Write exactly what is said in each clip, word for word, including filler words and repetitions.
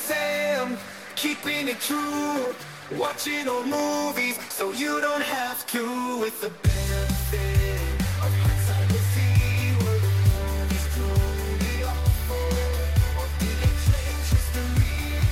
Sam, keeping it true, watching old movies so you don't have to. With the benefit of hindsight, we'll see where the movies truly are, or did they change history?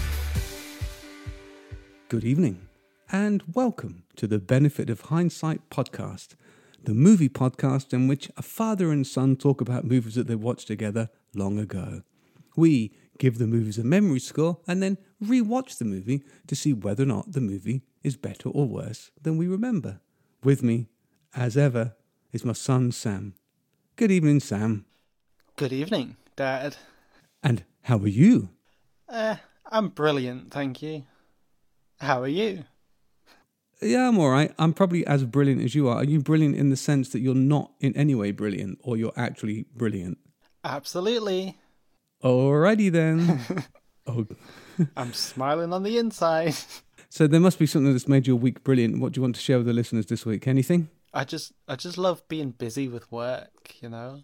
Good evening, and welcome to the Benefit of Hindsight podcast, the movie podcast in which a father and son talk about movies that they watched together long ago. We give the movies a memory score and then re-watch the movie to see whether or not the movie is better or worse than we remember. With me, as ever, is my son Sam. Good evening, Sam. Good evening, Dad. And how are you? Uh, I'm brilliant, thank you. How are you? Yeah, I'm all right. I'm probably as brilliant as you are. Are you brilliant in the sense that you're not in any way brilliant, or you're actually brilliant? Absolutely. Alrighty then. oh. I'm smiling on the inside. So there must be something that's made your week brilliant. What do you want to share with the listeners this week? Anything? I just I just love being busy with work, you know?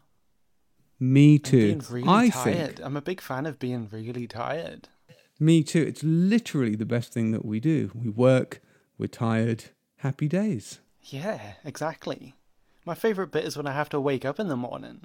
Me too. And being really I tired. think, I'm a big fan of being really tired. Me too. It's literally the best thing that we do. We work, we're tired, happy days. Yeah, exactly. My favourite bit is when I have to wake up in the morning.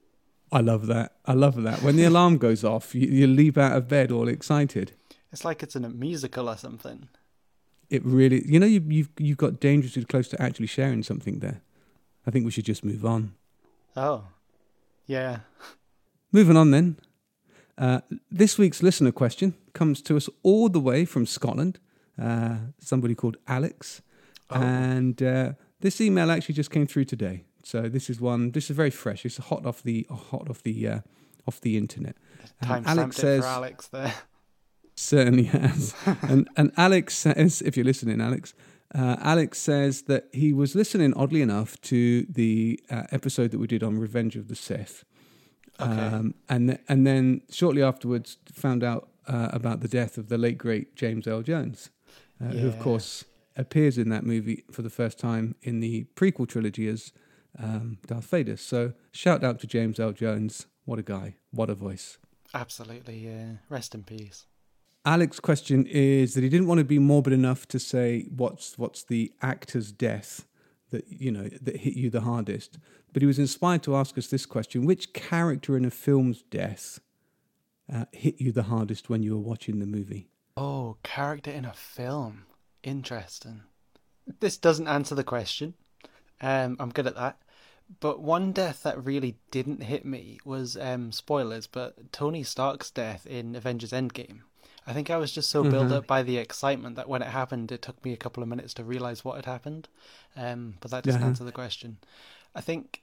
I love that. I love that. When the alarm goes off, you, you leap out of bed all excited. It's like it's in a musical or something. It really, you know, you, you've you've got dangerously close to actually sharing something there. I think we should just move on. Oh, yeah. Moving on then. Uh, this week's listener question comes to us all the way from Scotland. Uh, somebody called Alex. Oh. And uh, this email actually just came through today. So this is one. This is very fresh. It's hot off the hot off the uh, off the internet. Time stamped it for Alex there. Certainly has. and and Alex says, if you're listening, Alex, uh, Alex says that he was listening, oddly enough, to the uh, episode that we did on Revenge of the Sith, Okay. um, and th- and then shortly afterwards found out uh, about the death of the late great James Earl Jones, uh, who of Yeah. course appears in that movie for the first time in the prequel trilogy as Um, Darth Vader. So shout out to James Earl Jones. What a guy. What a voice. Absolutely, yeah. Rest in peace. Alex's question is that he didn't want to be morbid enough to say what's what's the actor's death that, you know, that hit you the hardest. But he was inspired to ask us this question: which character in a film's death uh, hit you the hardest when you were watching the movie? Oh, character in a film. Interesting. This doesn't answer the question. Um, I'm good at that. But one death that really didn't hit me was, um, spoilers, but Tony Stark's death in Avengers Endgame. I think I was just so mm-hmm. built up by the excitement that when it happened, it took me a couple of minutes to realise what had happened. Um, but that doesn't yeah. answer the question. I think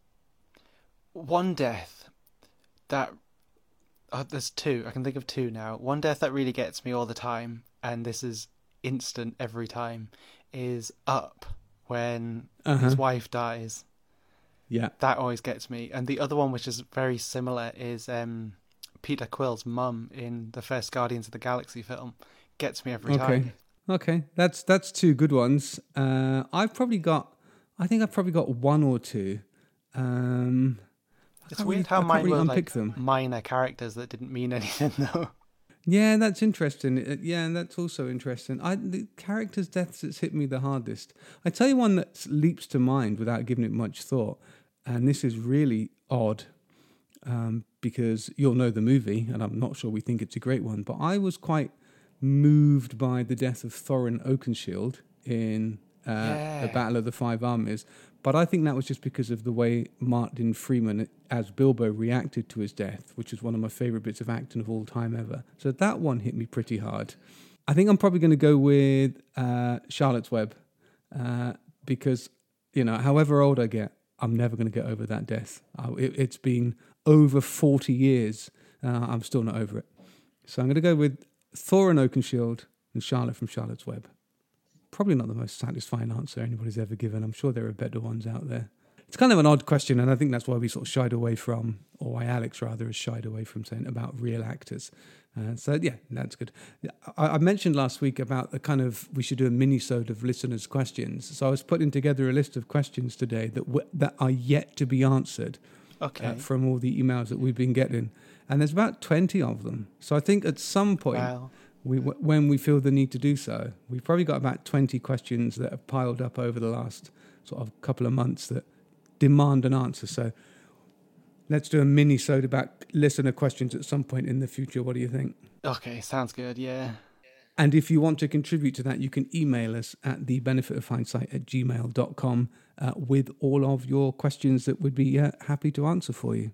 one death that... Oh, there's two. I can think of two now. One death that really gets me all the time, and this is instant every time, is Up. When uh-huh. his wife dies. Yeah. That always gets me. And the other one, which is very similar, is um, Peter Quill's mum in the first Guardians of the Galaxy film. Gets me every okay. time. Okay. That's that's two good ones. Uh, I've probably got, I think I've probably got one or two. Um, it's weird really, how mine really were like them. minor characters that didn't mean anything, though. Yeah, that's interesting. Yeah, and that's also interesting. I the characters' deaths that's hit me the hardest. I tell you one that leaps to mind without giving it much thought, and this is really odd um, because you'll know the movie, and I'm not sure we think it's a great one, but I was quite moved by the death of Thorin Oakenshield in uh, yeah. the Battle of the Five Armies. But I think that was just because of the way Martin Freeman, as Bilbo, reacted to his death, which is one of my favourite bits of acting of all time ever. So that one hit me pretty hard. I think I'm probably going to go with uh, Charlotte's Web uh, because, you know, however old I get, I'm never going to get over that death. I, it, it's been over forty years. Uh, I'm still not over it. So I'm going to go with Thorin Oakenshield and Charlotte from Charlotte's Web. Probably not the most satisfying answer anybody's ever given. I'm sure there are better ones out there. It's kind of an odd question, and I think that's why we sort of shied away from, or why Alex rather has shied away from saying about real actors. Uh, so yeah, that's good. I, I mentioned last week about the kind of, we should do a mini-sode of listeners' questions. So I was putting together a list of questions today that w- that are yet to be answered okay. uh, from all the emails that we've been getting. And there's about twenty of them. So I think at some point, Wow. we, when we feel the need to do so, we've probably got about twenty questions that have piled up over the last sort of couple of months that demand an answer. So let's do a mini-sode about listener questions at some point in the future. What do you think? Okay, sounds good, yeah. And if you want to contribute to that, you can email us at the benefit of hindsight at gmail dot com uh, with all of your questions that we'd be uh, happy to answer for you.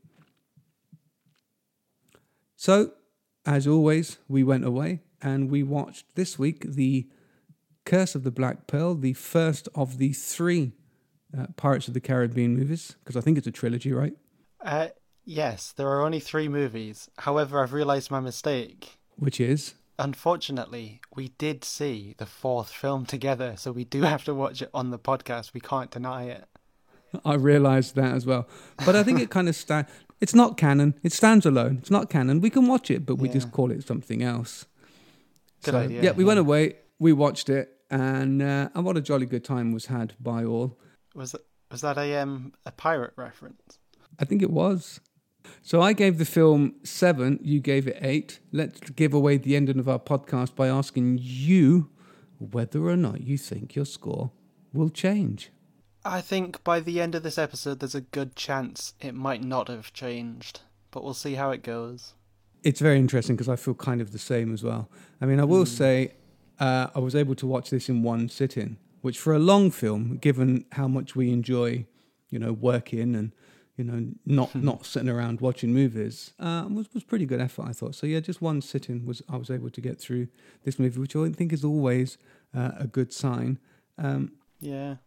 So, as always, we went away and we watched this week the Curse of the Black Pearl, the first of the three uh, Pirates of the Caribbean movies, because I think it's a trilogy, right? Uh, yes, there are only three movies. However, I've realised my mistake. Which is? Unfortunately, we did see the fourth film together, so we do have to watch it on the podcast. We can't deny it. I realised that as well. But I think it kind of stands... It's not canon. It stands alone. It's not canon. We can watch it, but we Yeah. just call it something else. Good so, idea, Yeah, we yeah. went away. We watched it. And, uh, and what a jolly good time was had by all. Was it, was that a um a pirate reference? I think it was. So I gave the film seven. You gave it eight. Let's give away the ending of our podcast by asking you whether or not you think your score will change. I think by the end of this episode, there's a good chance it might not have changed, but we'll see how it goes. It's very interesting because I feel kind of the same as well. I mean, I will say uh, I was able to watch this in one sitting, which for a long film, given how much we enjoy, you know, working and, you know, not not sitting around watching movies, uh, was was pretty good effort, I thought. So yeah, just one sitting was I was able to get through this movie, which I think is always uh, a good sign. Um, Yeah.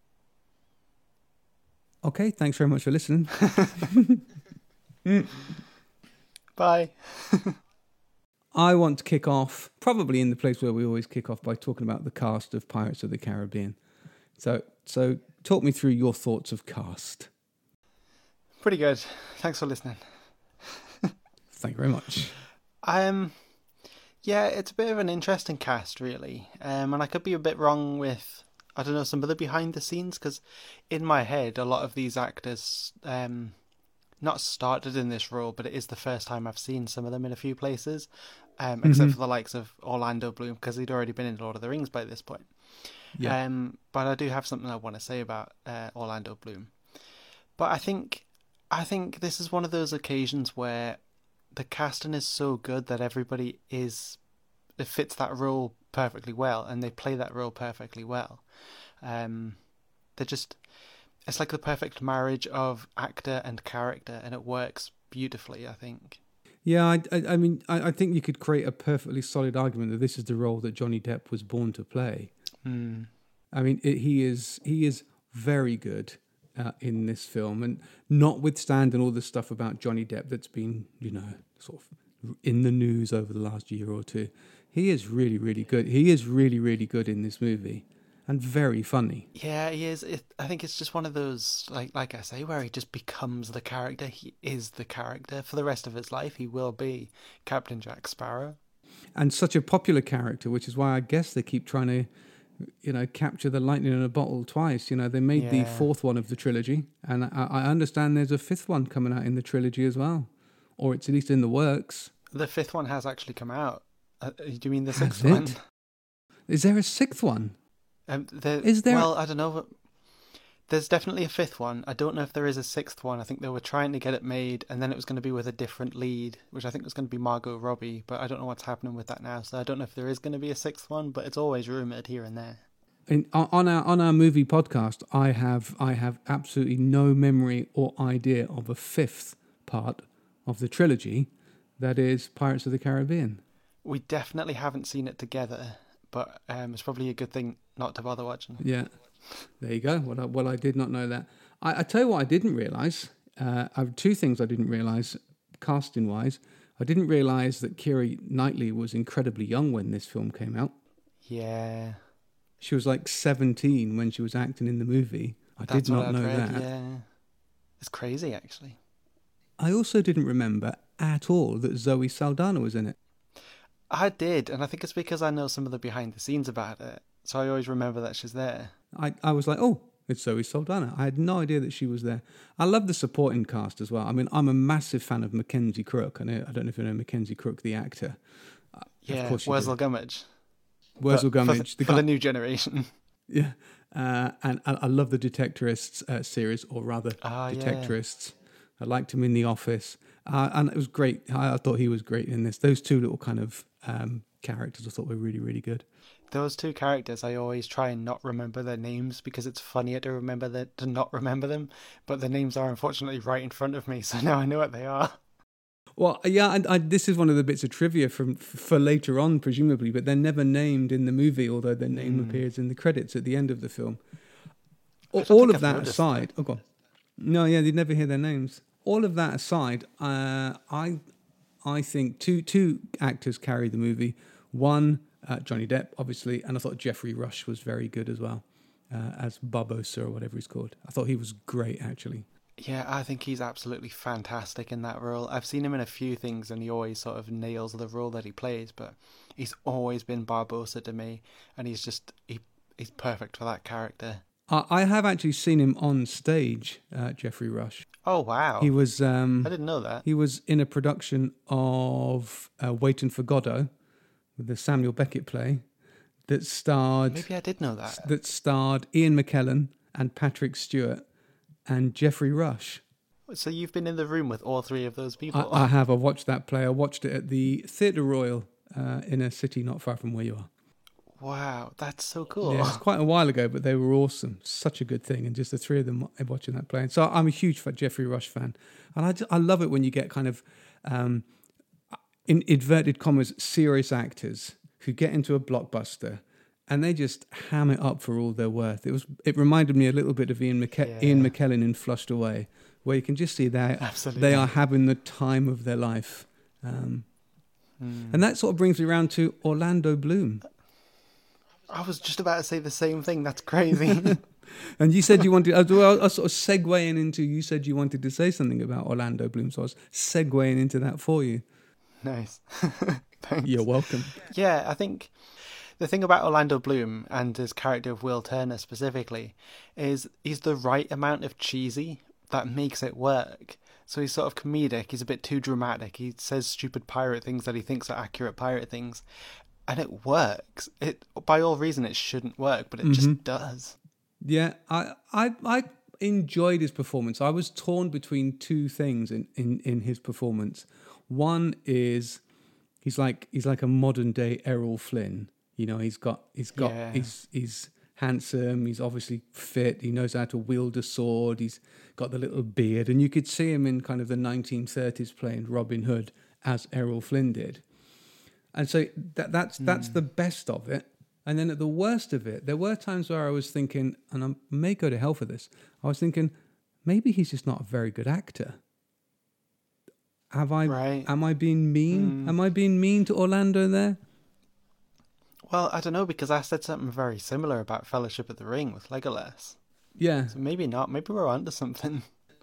okay, thanks very much for listening. Bye. I want to kick off, probably in the place where we always kick off, by talking about the cast of Pirates of the Caribbean. So, so talk me through your thoughts of cast. Pretty good. Thanks for listening. Thank you very much. Um, yeah, it's a bit of an interesting cast, really. Um, and I could be a bit wrong with, I don't know, some of the behind the scenes, because in my head, a lot of these actors, um, not started in this role, but it is the first time I've seen some of them in a few places, um, except for the likes of Orlando Bloom, because he'd already been in Lord of the Rings by this point. Yeah. Um, but I do have something I want to say about uh, Orlando Bloom. But I think, I think this is one of those occasions where the casting is so good that everybody is, it fits that role perfectly well, and they play that role perfectly well. Um, they're just, it's like the perfect marriage of actor and character, and it works beautifully, I think. Yeah, I, I, I mean, I, I think you could create a perfectly solid argument that this is the role that Johnny Depp was born to play. Mm. I mean, it, he is he is very good uh, in this film, and notwithstanding all the stuff about Johnny Depp that's been, you know, sort of in the news over the last year or two, he is really, really good. He is really, really good in this movie, and very funny. Yeah, he is. It, I think it's just one of those, like like I say, where he just becomes the character. He is the character for the rest of his life. He will be Captain Jack Sparrow. And such a popular character, which is why I guess they keep trying to, you know, capture the lightning in a bottle twice. You know, they made the Yeah. fourth one of the trilogy, and I, I understand there's a fifth one coming out in the trilogy as well, or it's at least in the works. The fifth one has actually come out. Uh, do you mean the Has sixth it? one? Is there a sixth one? Um, there, Is there- Well, I don't know. There's definitely a fifth one. I don't know if there is a sixth one. I think they were trying to get it made, and then it was going to be with a different lead, which I think was going to be Margot Robbie, but I don't know what's happening with that now. So I don't know if there is going to be a sixth one, but it's always rumoured here and there. In, on our on our movie podcast, I have I have absolutely no memory or idea of a fifth part of the trilogy that is Pirates of the Caribbean. We definitely haven't seen it together, but um, it's probably a good thing not to bother watching. Yeah, there you go. Well, I, well, I did not know that. I, I tell you what, I didn't realise. Uh, I have two things I didn't realise, casting wise. I didn't realise that Keira Knightley was incredibly young when this film came out. Yeah, She was like seventeen when she was acting in the movie. I that's did what not I'd know read, that. Yeah, it's crazy actually. I also didn't remember at all that Zoe Saldana was in it. I did, and I think it's because I know some of the behind the scenes about it, so I always remember that she's there. I, I was like, oh, It's Zoe Saldana. I had no idea that she was there. I love the supporting cast as well. I mean, I'm a massive fan of Mackenzie Crook. I know, I don't know if you know Mackenzie Crook, the actor. Uh, Yeah, of course you Wurzel do. Gummidge. Wurzel But Gummidge. For, the for guy- the new generation. Yeah, uh, and I, I love the Detectorists uh, series, or rather, Ah, yeah. Detectorists. I liked him in The Office, uh, and it was great. I, I thought he was great in this. Those two little kind of um, characters, I thought were really, really good. Those two characters, I always try and not remember their names because it's funnier to remember that to not remember them. But the names are unfortunately right in front of me, so now I know what they are. Well, yeah, and I, this is one of the bits of trivia from for later on, presumably, but they're never named in the movie, although their name Mm. appears in the credits at the end of the film. I don't All think of I've that noticed aside, oh, go on. No, yeah, you'd never hear their names. All of that aside, uh, I, I think two two actors carry the movie. One, uh, Johnny Depp, obviously, and I thought Jeffrey Rush was very good as well, uh, as Barbossa or whatever he's called. I thought he was great, actually. Yeah, I think he's absolutely fantastic in that role. I've seen him in a few things and he always sort of nails the role that he plays, but he's always been Barbossa to me, and he's just, he, he's perfect for that character. I, I have actually seen him on stage, uh, Jeffrey Rush. Oh, wow. He was um, I didn't know that. he was in a production of uh, Waiting for Godot, with the Samuel Beckett play, that starred Maybe I did know that. that starred Ian McKellen and Patrick Stewart and Jeffrey Rush. So you've been in the room with all three of those people? I, I have. I watched that play. I watched it at the Theatre Royal uh, in a city not far from where you are. Wow, that's so cool. Yeah, it's quite a while ago, but they were awesome. Such a good thing, and just the three of them watching that play. And so I'm a huge Jeffrey Rush fan, and I, just, I love it when you get kind of, um, in inverted commas, serious actors who get into a blockbuster and they just ham it up for all they're worth. It was. It reminded me a little bit of Ian, McKe- Yeah. Ian McKellen in Flushed Away, where you can just see that Absolutely. they are having the time of their life. Um, Hmm. And that sort of brings me around to Orlando Bloom. I was just about to say the same thing. That's crazy. And you said you wanted, I was, I was sort of segueing into, you said you wanted to say something about Orlando Bloom, so I was segueing into that for you. Nice. Thanks. You're welcome. Yeah, I think the thing about Orlando Bloom and his character of Will Turner specifically is he's the right amount of cheesy that makes it work. So he's sort of comedic, he's a bit too dramatic, he says stupid pirate things that he thinks are accurate pirate things, and it works. It, by all reason, it shouldn't work, but it Mm-hmm. just does. Yeah, I, I, I enjoyed his performance. I was torn between two things in, in, in his performance. One is he's like he's like a modern day Errol Flynn. You know, he's got he's got Yeah. he's he's handsome. He's obviously fit. He knows how to wield a sword. He's got the little beard, and you could see him in kind of the nineteen thirties playing Robin Hood as Errol Flynn did. And so that that's that's the best of it. And then at the worst of it, there were times where I was thinking, and I may go to hell for this, I was thinking, maybe he's just not a very good actor. Have I? Right. Am I being mean? Am I being mean to Orlando there? Well, I don't know, because I said something very similar about Fellowship of the Ring with Legolas. Yeah. So maybe not. Maybe we're onto something.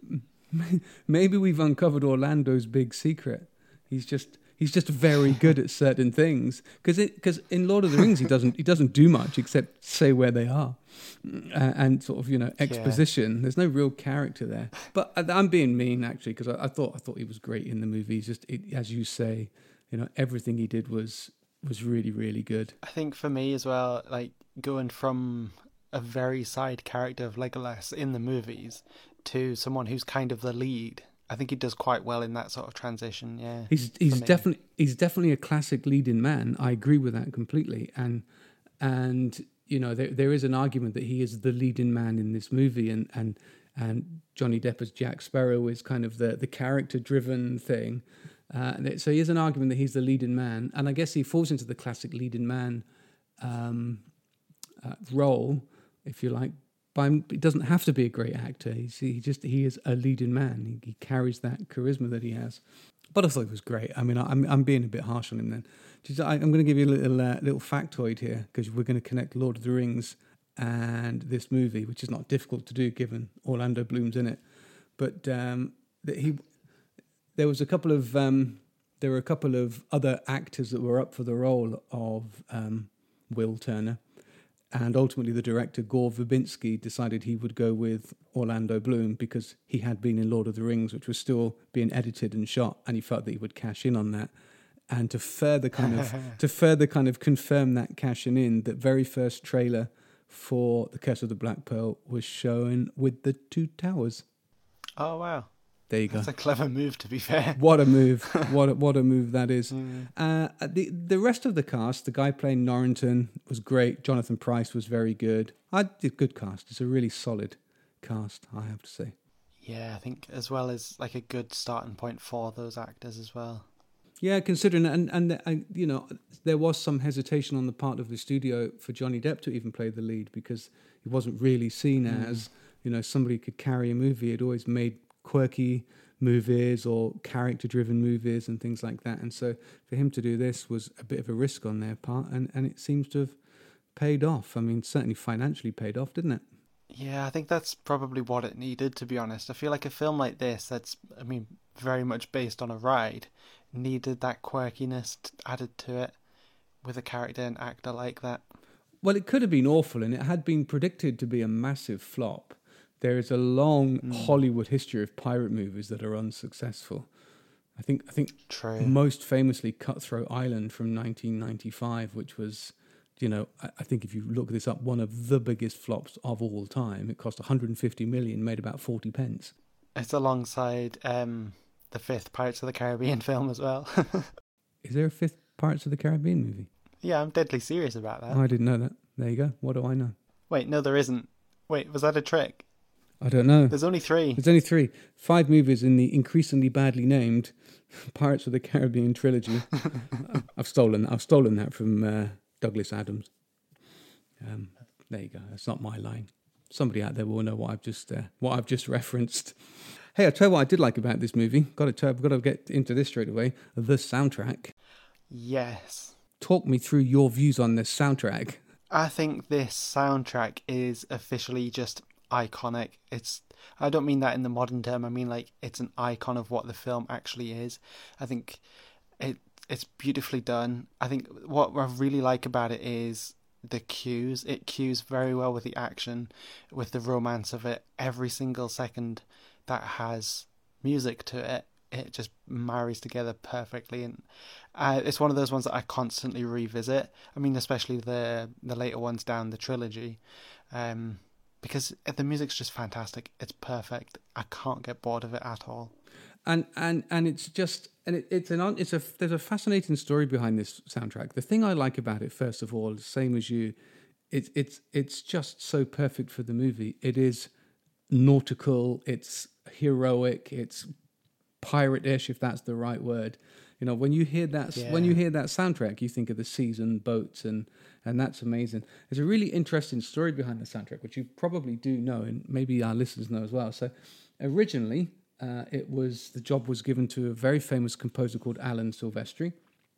Maybe we've uncovered Orlando's big secret. He's just he's just very good at certain things. Because because in Lord of the Rings he doesn't he doesn't do much except say where they are, uh, and sort of you know exposition. There's no real character there. But I, I'm being mean actually, because I, I thought I thought he was great in the movie. He's just it, as you say, you know everything he did was was really really good. I think for me as well, like going from a very side character of Legolas in the movies to someone who's kind of the lead, I think he does quite well in that sort of transition. Yeah, He's for he's me. definitely he's definitely a classic leading man. I agree with that completely. And and you know there there is an argument that he is the leading man in this movie, and and and Johnny Depp as Jack Sparrow is kind of the the character driven thing. Uh, and it- so he is an argument that he's the leading man, and I guess he falls into the classic leading man um, uh, role, if you like. But it doesn't have to be a great actor. He's, he just he is a leading man. He, he carries that charisma that he has. But I thought it was great. I mean, I, I'm I'm being a bit harsh on him then. Just, I, I'm going to give you a little uh, little factoid here, because we're going to connect Lord of the Rings and this movie, which is not difficult to do given Orlando Bloom's in it. But um, that he there was a couple of um, there were a couple of other actors that were up for the role of um, Will Turner. And ultimately, the director, Gore Verbinski, decided he would go with Orlando Bloom because he had been in Lord of the Rings, which was still being edited and shot, and he felt that he would cash in on that. And to further kind of to further kind of confirm that cashing in, the very first trailer for The Curse of the Black Pearl was shown with the Two Towers. Oh, wow. There you go. That's a clever move, to be fair. What a move. What a, what a move that is. Mm. Uh, the the rest of the cast, the guy playing Norrington was great. Jonathan Pryce was very good. I did good cast. It's a really solid cast, I have to say. Yeah, I think as well as like a good starting point for those actors as well. Yeah, considering, and, and, and you know, there was some hesitation on the part of the studio for Johnny Depp to even play the lead because he wasn't really seen mm. as, you know, somebody who could carry a movie. He'd always made quirky movies or character-driven movies and things like that. And so for him to do this was a bit of a risk on their part, and, and it seems to have paid off. I mean, certainly financially paid off, didn't it? Yeah, I think that's probably what it needed, to be honest. I feel like a film like this that's, I mean, very much based on a ride, needed that quirkiness added to it with a character and actor like that. Well, it could have been awful, and it had been predicted to be a massive flop. There is a long mm. Hollywood history of pirate movies that are unsuccessful. I think I think True. most famously Cutthroat Island from nineteen ninety-five, which was, you know, I, I think if you look this up, one of the biggest flops of all time. It cost one hundred fifty million, made about forty pence. It's alongside um, the fifth Pirates of the Caribbean film as well. Is there a fifth Pirates of the Caribbean movie? Yeah, I'm deadly serious about that. Oh, I didn't know that. There you go. What do I know? Wait, no, there isn't. Wait, was that a trick? I don't know. There's only three. There's only three. Five movies in the increasingly badly named Pirates of the Caribbean trilogy. I've stolen. I've stolen that from uh, Douglas Adams. Um, there you go. That's not my line. Somebody out there will know what I've just uh, what I've just referenced. Hey, I tell you what I did like about this movie. Got to tell, got to get into this straight away. The soundtrack. Yes. Talk me through your views on this soundtrack. I think this soundtrack is officially just iconic. It's I don't mean that in the modern term. I mean like it's an icon of what the film actually is. I think it it's beautifully done. I think what I really like about it is the cues. It cues very well with the action, with the romance of it. Every single second that has music to it, it just marries together perfectly, and uh, it's one of those ones that I constantly revisit. I mean, especially the the later ones down the trilogy. Um, Because the music's just fantastic. It's perfect. I can't get bored of it at all. And and and it's just and it, it's an it's a there's a fascinating story behind this soundtrack. The thing I like about it, first of all, same as you, it's it's it's just so perfect for the movie. It is nautical. It's heroic. It's pirate-ish, if that's the right word. You know, when you hear that yeah. when you hear that soundtrack, you think of the seas and boats, and and that's amazing. There's a really interesting story behind the soundtrack, which you probably do know, and maybe our listeners know as well. So, originally, uh, it was the job was given to a very famous composer called Alan Silvestri.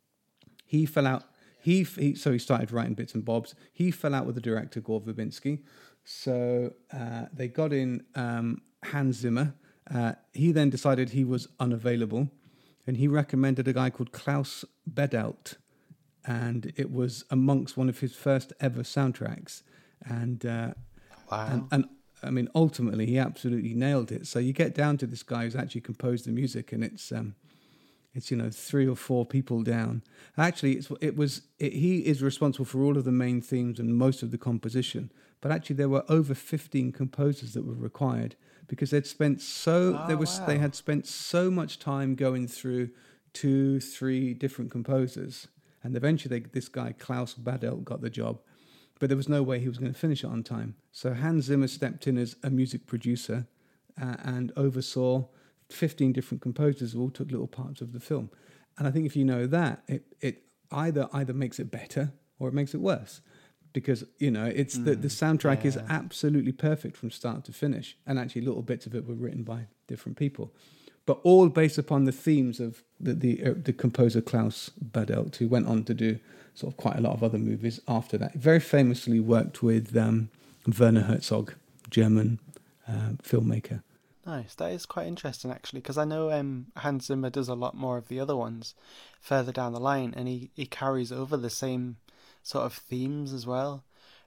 He fell out. He, he so he started writing bits and bobs. He fell out with the director Gore Verbinski. So uh, they got in um, Hans Zimmer. Uh, he then decided he was unavailable. And he recommended a guy called Klaus Badelt, and it was amongst one of his first ever soundtracks. And uh, wow, and, and I mean, ultimately, he absolutely nailed it. So you get down to this guy who's actually composed the music, and it's um, it's you know three or four people down. Actually, it's it was it, he is responsible for all of the main themes and most of the composition. But actually, there were over fifteen composers that were required, because they'd spent so oh, there was wow. they had spent so much time going through two, three different composers, and eventually they, this guy Klaus Badelt got the job, but there was no way he was going to finish it on time. So Hans Zimmer stepped in as a music producer uh, and oversaw fifteen different composers who all took little parts of the film. And I think if you know that, it it either either makes it better or it makes it worse. Because, you know, it's mm, the, the soundtrack yeah. is absolutely perfect from start to finish. And actually little bits of it were written by different people. But all based upon the themes of the the, uh, the composer Klaus Badelt, who went on to do sort of quite a lot of other movies after that. He very famously worked with um, Werner Herzog, German uh, filmmaker. Nice. That is quite interesting, actually, because I know um, Hans Zimmer does a lot more of the other ones further down the line, and he, he carries over the same sort of themes as well.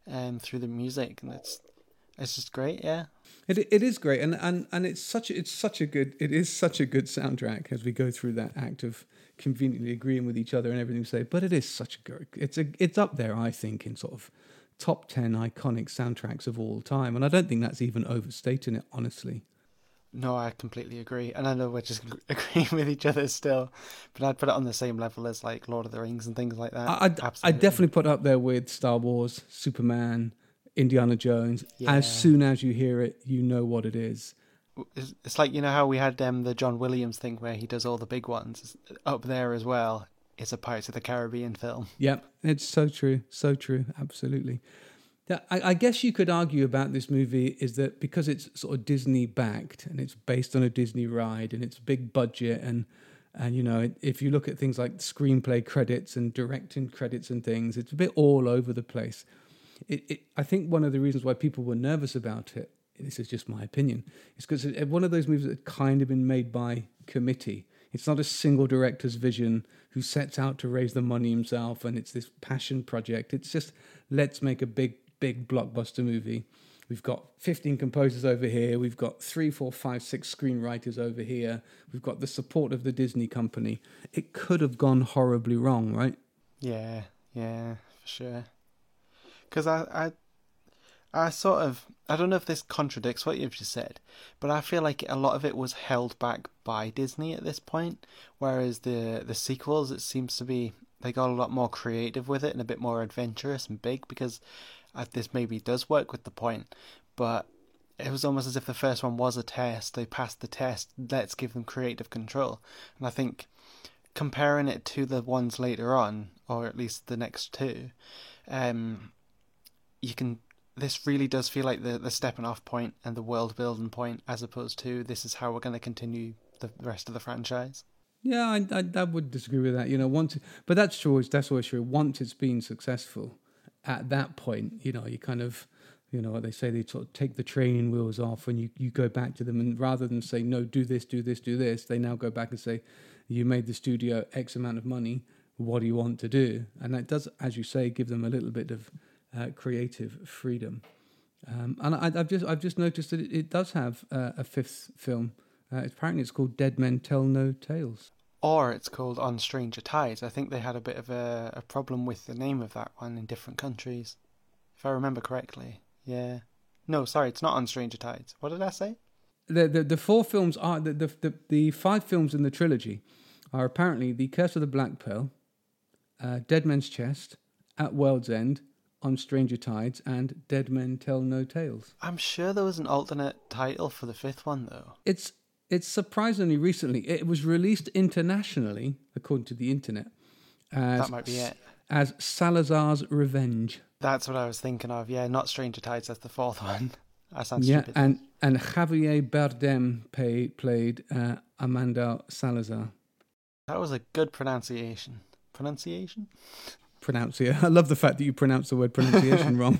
um, through the music, and it's it's just great. Yeah, It it is great, and, and, and it's such a, it's such a good it is such a good soundtrack as we go through that act of conveniently agreeing with each other and everything we say. But it is such a good it's a it's up there, I think, in sort of top ten iconic soundtracks of all time, and I don't think that's even overstating it, honestly. no, I completely agree, and I know we're just agreeing with each other still, but I'd put it on the same level as like Lord of the Rings and things like that. I I I definitely put it up there with Star Wars, Superman, Indiana Jones. Yeah. As soon as you hear it, you know what it is. It's, it's like, you know how we had um, the John Williams thing where he does all the big ones up there as well. It's a Pirates of the Caribbean film. Yep, it's so true, so true, absolutely. Yeah, I, I guess you could argue about this movie is that because it's sort of Disney backed and it's based on a Disney ride and it's big budget and and you know if you look at things like screenplay credits and directing credits and things, it's a bit all over the place. It, it I think one of the reasons why people were nervous about it, this is just my opinion, is because it's one of those movies that had kind of been made by committee. It's not a single director's vision who sets out to raise the money himself and it's this passion project. It's just, let's make a big, big blockbuster movie. We've got fifteen composers over here. We've got three, four, five, six screenwriters over here. We've got the support of the Disney company. It could have gone horribly wrong, right? Yeah, yeah, for sure. Because I, I, I sort of, I don't know if this contradicts what you've just said, but I feel like a lot of it was held back by Disney at this point, whereas the the sequels, it seems to be, they got a lot more creative with it and a bit more adventurous and big, because uh, this maybe does work with the point, but it was almost as if the first one was a test. They passed the test, let's give them creative control. And I think comparing it to the ones later on, or at least the next two, um, you can... this really does feel like the, the stepping off point and the world building point, as opposed to this is how we're going to continue the rest of the franchise. Yeah, I, I, I would disagree with that. You know, once, but that's true. That's always true. Once it's been successful, at that point, you know, you kind of, you know, what they say, they sort of take the training wheels off, and you, you go back to them, and rather than say no, do this, do this, do this, they now go back and say, you made the studio X amount of money. What do you want to do? And that does, as you say, give them a little bit of Uh, creative freedom, um, and I, I've just I've just noticed that it, it does have uh, a fifth film. Uh, apparently, it's called Dead Men Tell No Tales, or it's called On Stranger Tides. I think they had a bit of a, a problem with the name of that one in different countries, if I remember correctly. Yeah, no, sorry, it's not On Stranger Tides. What did I say? The the, the four films are the, the the the five films in the trilogy are apparently The Curse of the Black Pearl, uh, Dead Men's Chest, At World's End, On Stranger Tides, and Dead Men Tell No Tales. I'm sure there was an alternate title for the fifth one, though. It's it's surprisingly recently. It was released internationally, according to the internet. As, that might be it. As Salazar's Revenge. That's what I was thinking of. Yeah, not Stranger Tides. That's the fourth one. That sounds yeah, stupid. and and Javier Bardem pay, played uh, Amanda Salazar. That was a good pronunciation. Pronunciation? Pronunciation. I love the fact that you pronounce the word pronunciation wrong.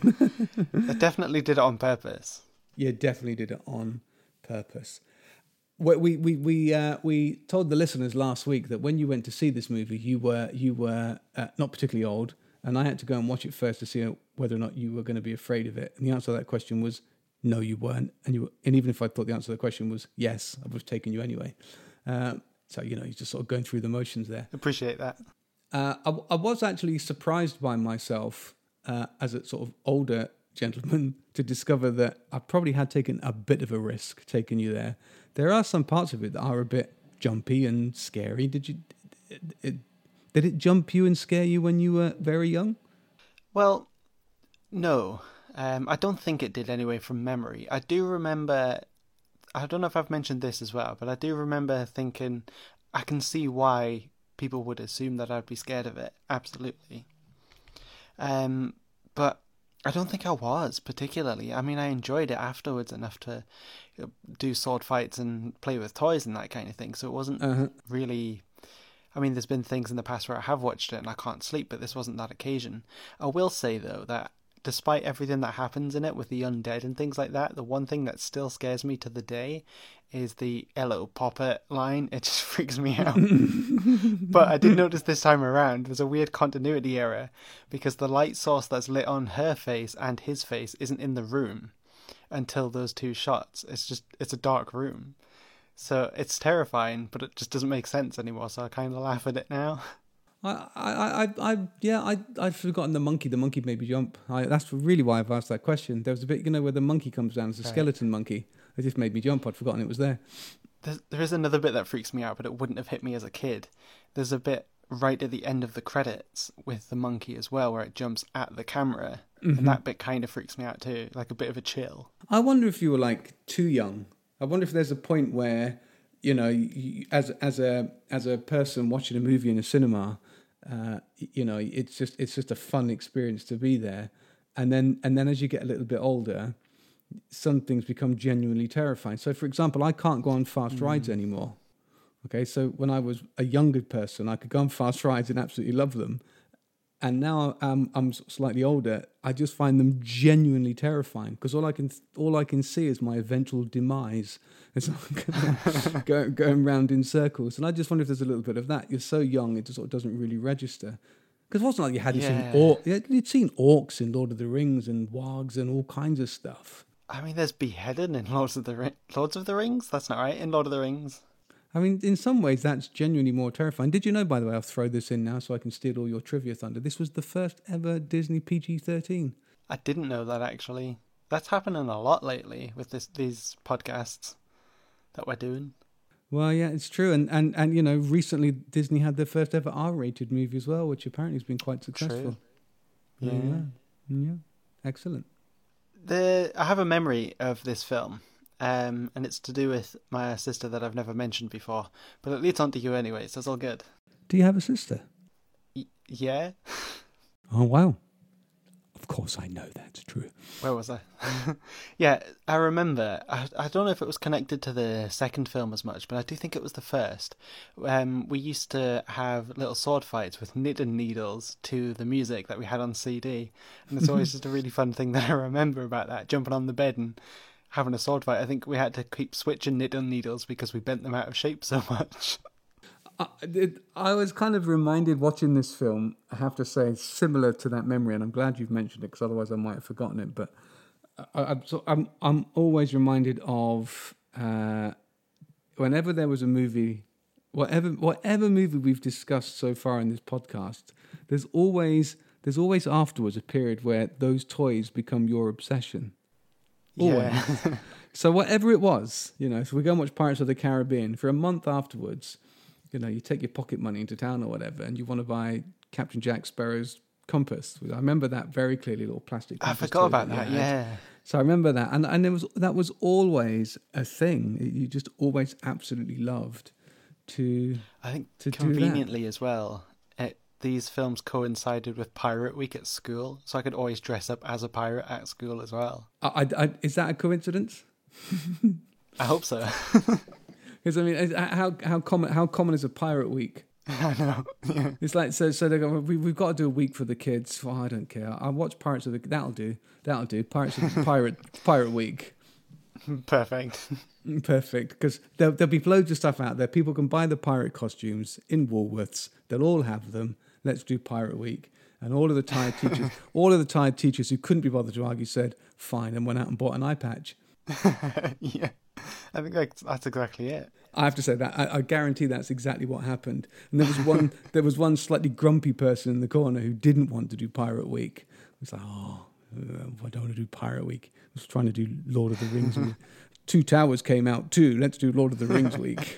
I definitely did it on purpose. Yeah, definitely did it on purpose. We we we we, uh, we told the listeners last week that when you went to see this movie, you were you were uh, not particularly old, and I had to go and watch it first to see whether or not you were going to be afraid of it. And the answer to that question was no, you weren't. And you were, and even if I thought the answer to the question was yes, I would have taken you anyway. Uh, so you know, you're just sort of going through the motions there. Appreciate that. Uh, I, I was actually surprised by myself uh, as a sort of older gentleman to discover that I probably had taken a bit of a risk taking you there. There are some parts of it that are a bit jumpy and scary. Did you? It, it, did it jump you and scare you when you were very young? Well, no. Um, I don't think it did anyway from memory. I do remember, I don't know if I've mentioned this as well, but I do remember thinking, I can see why people would assume that I'd be scared of it. Absolutely. Um, but I don't think I was particularly. I mean, I enjoyed it afterwards enough to do sword fights and play with toys and that kind of thing. So it wasn't uh-huh. really... I mean, there's been things in the past where I have watched it and I can't sleep, but this wasn't that occasion. I will say, though, that despite everything that happens in it with the undead and things like that, the one thing that still scares me to the day is the "hello poppet" line. It just freaks me out. But I did notice this time around there's a weird continuity error, because the light source that's lit on her face and his face isn't in the room until those two shots. It's just, it's a dark room. So it's terrifying, but it just doesn't make sense anymore, so I kind of laugh at it now. I, I, I, I, yeah, I, I'd forgotten the monkey. The monkey made me jump. I, that's really why I've asked that question. There was a bit, you know, where the monkey comes down. It's a Right. skeleton monkey. It just made me jump. I'd forgotten it was there. There's, there is another bit that freaks me out, but it wouldn't have hit me as a kid. There's a bit right at the end of the credits with the monkey as well, where it jumps at the camera. Mm-hmm. And that bit kind of freaks me out too, like a bit of a chill. I wonder if you were like too young. I wonder if there's a point where, you know, you, as as a as a person watching a movie in a cinema, uh, you know, it's just it's just a fun experience to be there, and then and then as you get a little bit older, some things become genuinely terrifying. So, for example, I can't go on fast Mm. rides anymore. Okay, so when I was a younger person, I could go on fast rides and absolutely love them. And now um, I'm slightly older, I just find them genuinely terrifying, because all I can all I can see is my eventual demise as I'm going, going round in circles. And I just wonder if there's a little bit of that. You're so young, it just sort of doesn't really register. Because it wasn't like you hadn't Yeah. seen or you'd seen orcs in Lord of the Rings and wargs and all kinds of stuff. I mean, there's beheading in Lords of the Ri- Lords of the Rings? That's not right, in Lord of the Rings. I mean, in some ways, that's genuinely more terrifying. Did you know, by the way, I'll throw this in now so I can steal all your trivia thunder. This was the first ever Disney P G thirteen. I didn't know that, actually. That's happening a lot lately with this these podcasts that we're doing. Well, yeah, it's true. And, and, and you know, recently Disney had their first ever R-rated movie as well, which apparently has been quite successful. True. Yeah. Yeah. Yeah. Excellent. The I have a memory of this film, um, and it's to do with my sister that I've never mentioned before, but it leads on to you anyway, so it's all good. Do you have a sister? Y- yeah? Oh, wow. Of course I know that's true. Where was I? Yeah, I remember. I, I don't know if it was connected to the second film as much, but I do think it was the first. Um, we used to have little sword fights with knitting needles to the music that we had on C D. And it's always just a really fun thing that I remember about that, jumping on the bed and having a sword fight. I think we had to keep switching knitting needles because we bent them out of shape so much. I, it, I was kind of reminded watching this film, I have to say, similar to that memory, and I'm glad you've mentioned it because otherwise I might have forgotten it. But I, I'm, so I'm I'm always reminded of uh, whenever there was a movie, whatever whatever movie we've discussed so far in this podcast, there's always there's always afterwards a period where those toys become your obsession. Always. Yeah. So whatever it was, you know, so we go and watch Pirates of the Caribbean for a month afterwards. You know, you take your pocket money into town or whatever, and you want to buy Captain Jack Sparrow's compass. I remember that very clearly, little plastic I compass forgot toy about you that, had. yeah. So I remember that, and and it was that was always a thing. You just always absolutely loved to. I think to do that. conveniently as well, it, these films coincided with Pirate Week at school, so I could always dress up as a pirate at school as well. I, I, I, is that a coincidence? I hope so. Because I mean, is- how how common how common is a pirate week? I know. Yeah. It's like so so they go. We we've got to do a week for the kids. Well, I don't care. I'll watch Pirates of the. That'll do. That'll do. Pirates of the Pirate Pirate Week. Perfect. Perfect. Because there'll there'll be loads of stuff out there. People can buy the pirate costumes in Woolworths. They'll all have them. Let's do Pirate Week. And all of the tired teachers, all of the tired teachers who couldn't be bothered to argue, said fine and went out and bought an eye patch. Yeah. I think that's, that's exactly it. I have to say that I, I guarantee that's exactly what happened. And there was one, there was one slightly grumpy person in the corner who didn't want to do Pirate Week. It was like, oh, uh, I don't want to do Pirate Week. I was trying to do Lord of the Rings. Week. Two Towers came out too. Let's do Lord of the Rings Week.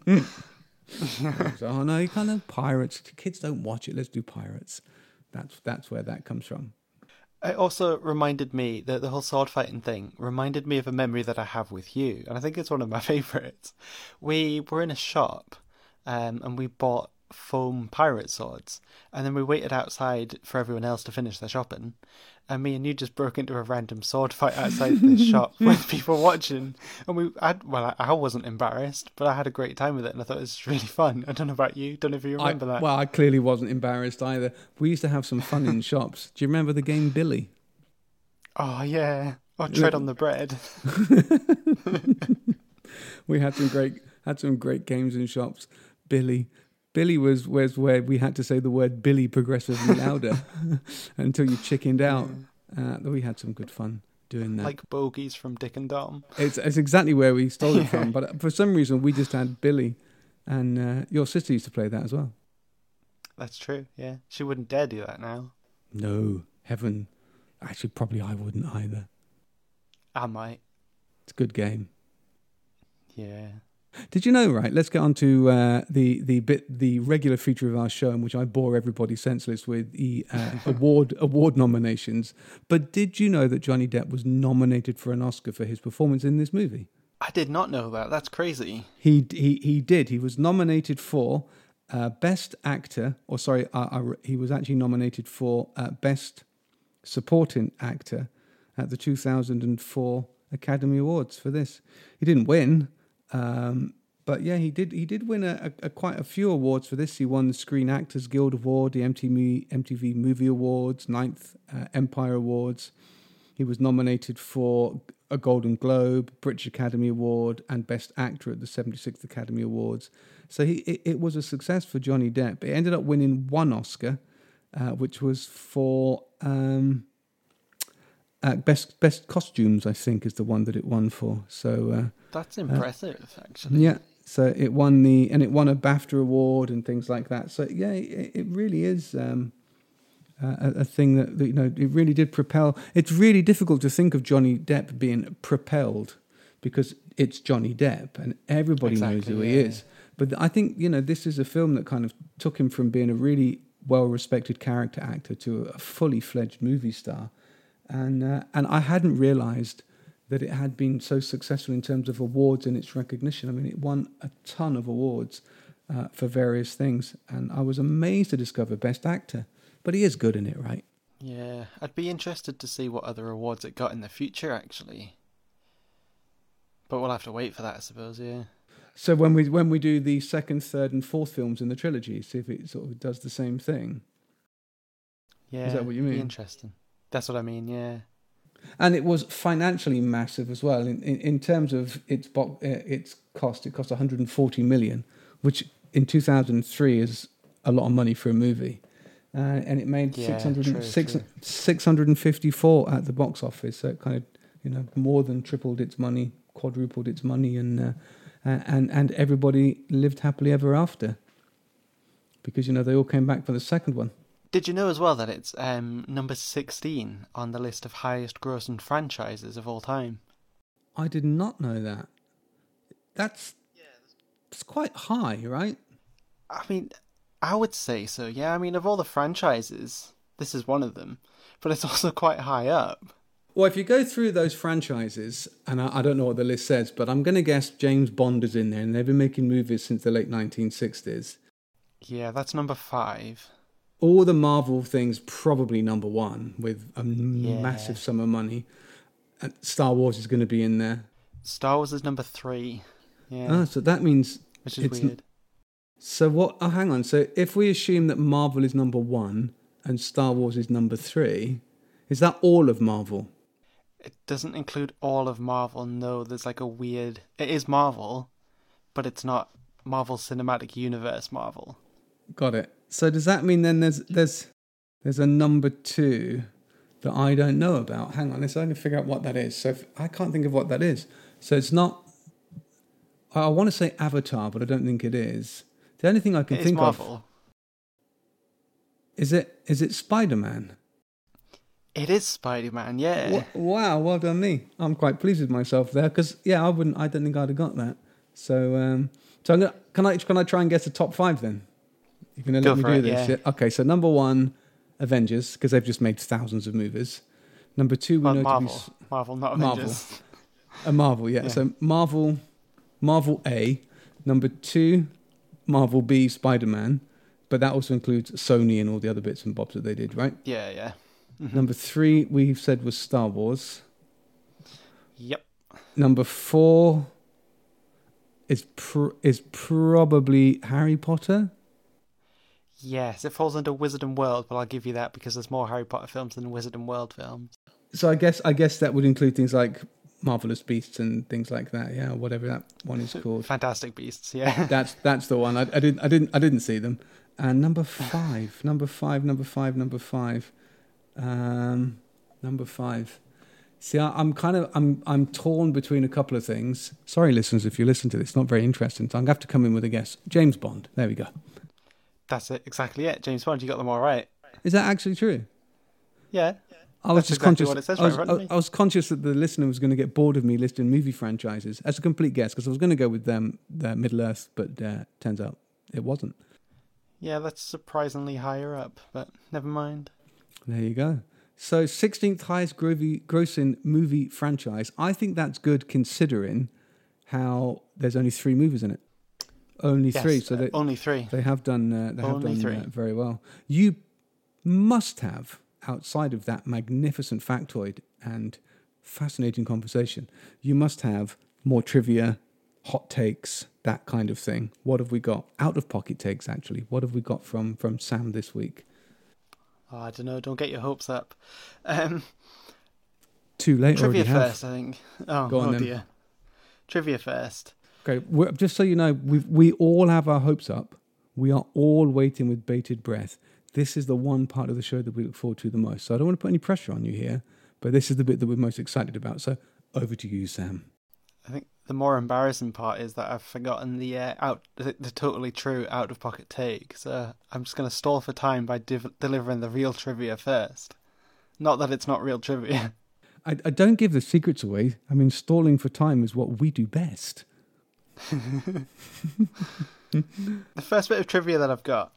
So, oh no, you can't have pirates. Kids don't watch it. Let's do pirates. That's that's where that comes from. It also reminded me that the whole sword fighting thing reminded me of a memory that I have with you, and I think it's one of my favourites. We were in a shop, um, and we bought foam pirate swords, and then we waited outside for everyone else to finish their shopping, and me and you just broke into a random sword fight outside this shop with people watching, and we had, well, I, I wasn't embarrassed, but I had a great time with it, and I thought it was really fun. I don't know about you, don't know if you remember I, that. Well, I clearly wasn't embarrassed either. We used to have some fun in shops. Do you remember the game Billy? Oh yeah, or tread on the bread. We had some great had some great games in shops. Billy. Billy was, was where we had to say the word Billy progressively louder until you chickened out. Uh, we had some good fun doing that. Like bogies from Dick and Dom. It's, it's exactly where we stole it from, but for some reason we just had Billy, and uh, your sister used to play that as well. That's true, yeah. She wouldn't dare do that now. No, heaven. Actually, probably I wouldn't either. I might. It's a good game. Yeah. Did you know, right, let's get on to uh, the, the bit, the regular feature of our show in which I bore everybody senseless with the uh, award award nominations. But did you know that Johnny Depp was nominated for an Oscar for his performance in this movie? I did not know that. That's crazy. He he he did. He was nominated for uh, Best Actor, or sorry, uh, uh, he was actually nominated for uh, Best Supporting Actor at the two thousand four Academy Awards for this. He didn't win. Um, but yeah, he did. He did win a, a, a quite a few awards for this. He won the Screen Actors Guild Award, the M T V M T V Movie Awards, Ninth uh, Empire Awards. He was nominated for a Golden Globe, British Academy Award, and Best Actor at the seventy-sixth Academy Awards. So he, it, it was a success for Johnny Depp. It ended up winning one Oscar, uh, which was for um, uh, best best costumes. I think is the one that it won for. So. Uh, That's impressive, uh, actually. Yeah, so it won the and it won a BAFTA award and things like that. So yeah, it, it really is um, a, a thing that, that you know it really did propel. It's really difficult to think of Johnny Depp being propelled because it's Johnny Depp and everybody exactly, knows who he yeah. is. But I think you know this is a film that kind of took him from being a really well-respected character actor to a fully fledged movie star, and uh, and I hadn't realised that it had been so successful in terms of awards and its recognition. I mean, it won a ton of awards uh, for various things, and I was amazed to discover Best Actor. But he is good in it, right? Yeah, I'd be interested to see what other awards it got in the future, actually. But we'll have to wait for that, I suppose, yeah. So when we when we do the second, third, and fourth films in the trilogy, see if it sort of does the same thing. Yeah, is that what you mean? Be interesting. That's what I mean, yeah. And it was financially massive as well. In in, in terms of its bo- uh, its cost, it cost one hundred forty million, which in two thousand three is a lot of money for a movie. Uh, and it made Yeah, six hundred, true, six, true. six hundred fifty-four at the box office. So it kind of, you know, more than tripled its money, quadrupled its money, and uh, and and everybody lived happily ever after. Because, you know, they all came back for the second one. Did you know as well that it's um, number sixteen on the list of highest grossing franchises of all time? I did not know that. That's, that's quite high, right? I mean, I would say so, yeah. I mean, of all the franchises, this is one of them. But it's also quite high up. Well, if you go through those franchises, and I, I don't know what the list says, but I'm going to guess James Bond is in there, and they've been making movies since the late nineteen sixties. Yeah, that's number five. All the Marvel things probably number one with a Yeah. massive sum of money. And Star Wars is going to be in there. Star Wars is number three. Yeah, Ah, so that means which is it's, weird. So what? Oh, hang on. So if we assume that Marvel is number one and Star Wars is number three, is that all of Marvel? It doesn't include all of Marvel, no. There's like a weird... It is Marvel, but it's not Marvel Cinematic Universe Marvel. Got it. So does that mean then there's there's there's a number two that I don't know about? Hang on, let's only figure out what that is. So if, I can't think of what that is. So it's not. I want to say Avatar, but I don't think it is. The only thing I can It is think Marvel. of is it is it Spider-Man. It is Spider-Man, yeah. Wa- Wow, well done me. I'm quite pleased with myself there because yeah, I wouldn't. I don't think I'd have got that. So um, so I'm gonna, can I can I try and guess the top five then? You're gonna Go let me for do it, this? yeah. Okay, so number one, Avengers, because they've just made thousands of movies. Number two, we Well, know Marvel. to be s- Marvel, not Marvel. Avengers. a Marvel, yeah. Yeah. So Marvel, Marvel A. Number two, Marvel B, Spider-Man, but that also includes Sony and all the other bits and bobs that they did, right? Yeah, yeah. Mhm. Number three, we've said was Star Wars. Yep. Number four is pr- is probably Harry Potter. Yes, it falls under Wizard and World, but I'll give you that because there's more Harry Potter films than Wizard and World films. So I guess I guess that would include things like Marvelous Beasts and things like that. Yeah, whatever that one is called. Fantastic Beasts, yeah. That's that's the one. I, I didn't I didn't I didn't see them. And number five, number five, number five, number five, um, number five. See, I, I'm kind of I'm I'm torn between a couple of things. Sorry, listeners, if you listen to this, it's not very interesting. So I'm gonna have to come in with a guess. James Bond. There we go. That's it, exactly it. James Bond, you got them all right. Is that actually true? Yeah. I was That's just exactly conscious. what it says I, was, right in front of I, I was conscious that the listener was going to get bored of me listing movie franchises. As a complete guess, because I was going to go with them, the Middle Earth, but uh, turns out it wasn't. Yeah, that's surprisingly higher up, but never mind. There you go. So sixteenth highest groovy, grossing movie franchise. I think that's good considering how there's only three movies in it. Only Yes, three. So uh, they, only three. they have done. Uh, they Only have done three. uh, very well. You must have, outside of that magnificent factoid and fascinating conversation, you must have more trivia, hot takes, that kind of thing. What have we got? Out of pocket takes, actually. What have we got from from Sam this week? Oh, I don't know. Don't get your hopes up. Um, Too late. trivia already have. first, I think. Oh, Go on oh then. dear. Trivia first. Okay, we're, just so you know, we we all have our hopes up. We are all waiting with bated breath. This is the one part of the show that we look forward to the most. So I don't want to put any pressure on you here, but this is the bit that we're most excited about. So over to you, Sam. I think the more embarrassing part is that I've forgotten the uh, out the, the totally true out of pocket take. So I'm just going to stall for time by div- delivering the real trivia first. Not that it's not real trivia. I, I don't give the secrets away. I mean, stalling for time is what we do best. The first bit of trivia that I've got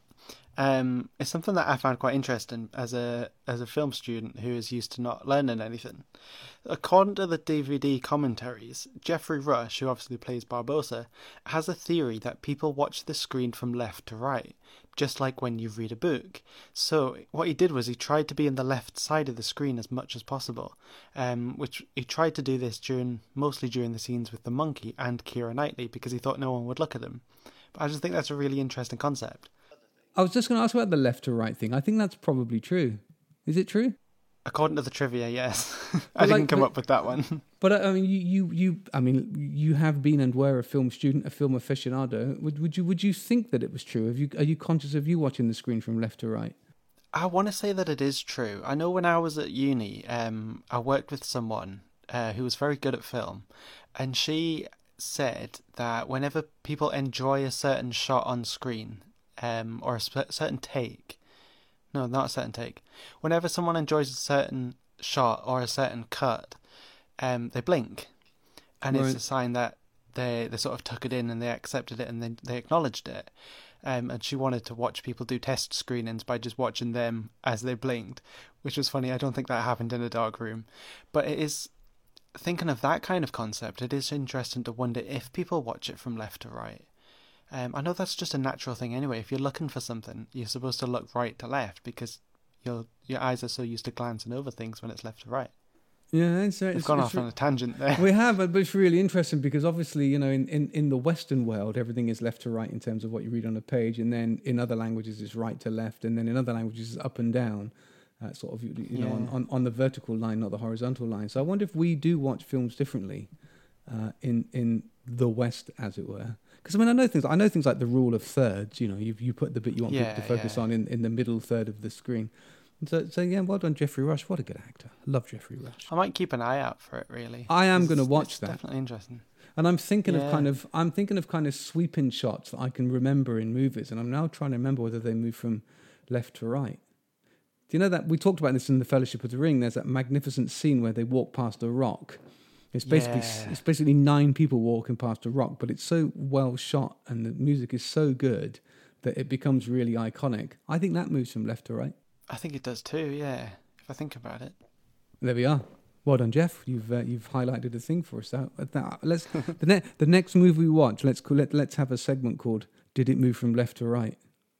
um, is something that I found quite interesting as a as a film student who is used to not learning anything. According to the D V D commentaries, Geoffrey Rush, who obviously plays Barbossa, has a theory that people watch the screen from left to right, just like when you read a book. So what he did was he tried to be on the left side of the screen as much as possible, um, which he tried to do this during mostly during the scenes with the monkey and Keira Knightley because he thought no one would look at him. But I just think that's a really interesting concept. I was just going to ask about the left to right thing. I think that's probably true. Is it true? According to the trivia, yes. I But didn't like- come but- up with that one. But uh, I mean, you, you, you, I mean, you have been and were a film student, a film aficionado. Would, would you, would you think that it was true? Have you, are you conscious of you watching the screen from left to right? I want to say that it is true. I know when I was at uni, um, I worked with someone uh, who was very good at film, and she said that whenever people enjoy a certain shot on screen, um, or a sp- certain take, no, not a certain take, whenever someone enjoys a certain shot or a certain cut, um, they blink, and Right. it's a sign that they they sort of took it in and they accepted it and they they acknowledged it. Um, and she wanted to watch people do test screenings by just watching them as they blinked, which was funny. I don't think that happened in a dark room, but it is, thinking of that kind of concept, it is interesting to wonder if people watch it from left to right. Um, I know that's just a natural thing anyway. If you're looking for something, you're supposed to look right to left because your your eyes are so used to glancing over things when it's left to right. Yeah, it's, uh, We've it's, gone it's off re- on a tangent there. we have, but it's really interesting because obviously, you know, in, in, in the Western world, everything is left to right in terms of what you read on a page, and then in other languages, it's right to left, and then in other languages, it's up and down, uh, sort of, you, you know, on, Yeah. on, on the vertical line, not the horizontal line. So I wonder if we do watch films differently uh, in in the West, as it were. Because I mean, I know things. I know things like the rule of thirds. You know, you you put the bit you want Yeah, people to focus yeah. on in, in the middle third of the screen. So, so yeah, well done, Geoffrey Rush. What a good actor. I love Geoffrey Rush. I might keep an eye out for it, really. I am It's- going to watch it's that. Definitely interesting. And I'm thinking of Yeah. kind of, I'm thinking of kind of sweeping shots that I can remember in movies, and I'm now trying to remember whether they move from left to right. Do you know that we talked about this in the Fellowship of the Ring? There's that magnificent scene where they walk past a rock. It's basically Yeah. it's basically nine people walking past a rock, but it's so well shot and the music is so good that it becomes really iconic. I think that moves from left to right. I think it does too, yeah, if I think about it. There we are. Well done, Jeff. You've uh, you've highlighted a thing for us. Now, Now, let's the ne- the next movie we watch. Let's call, let let's have a segment called "Did It Move from Left to Right?"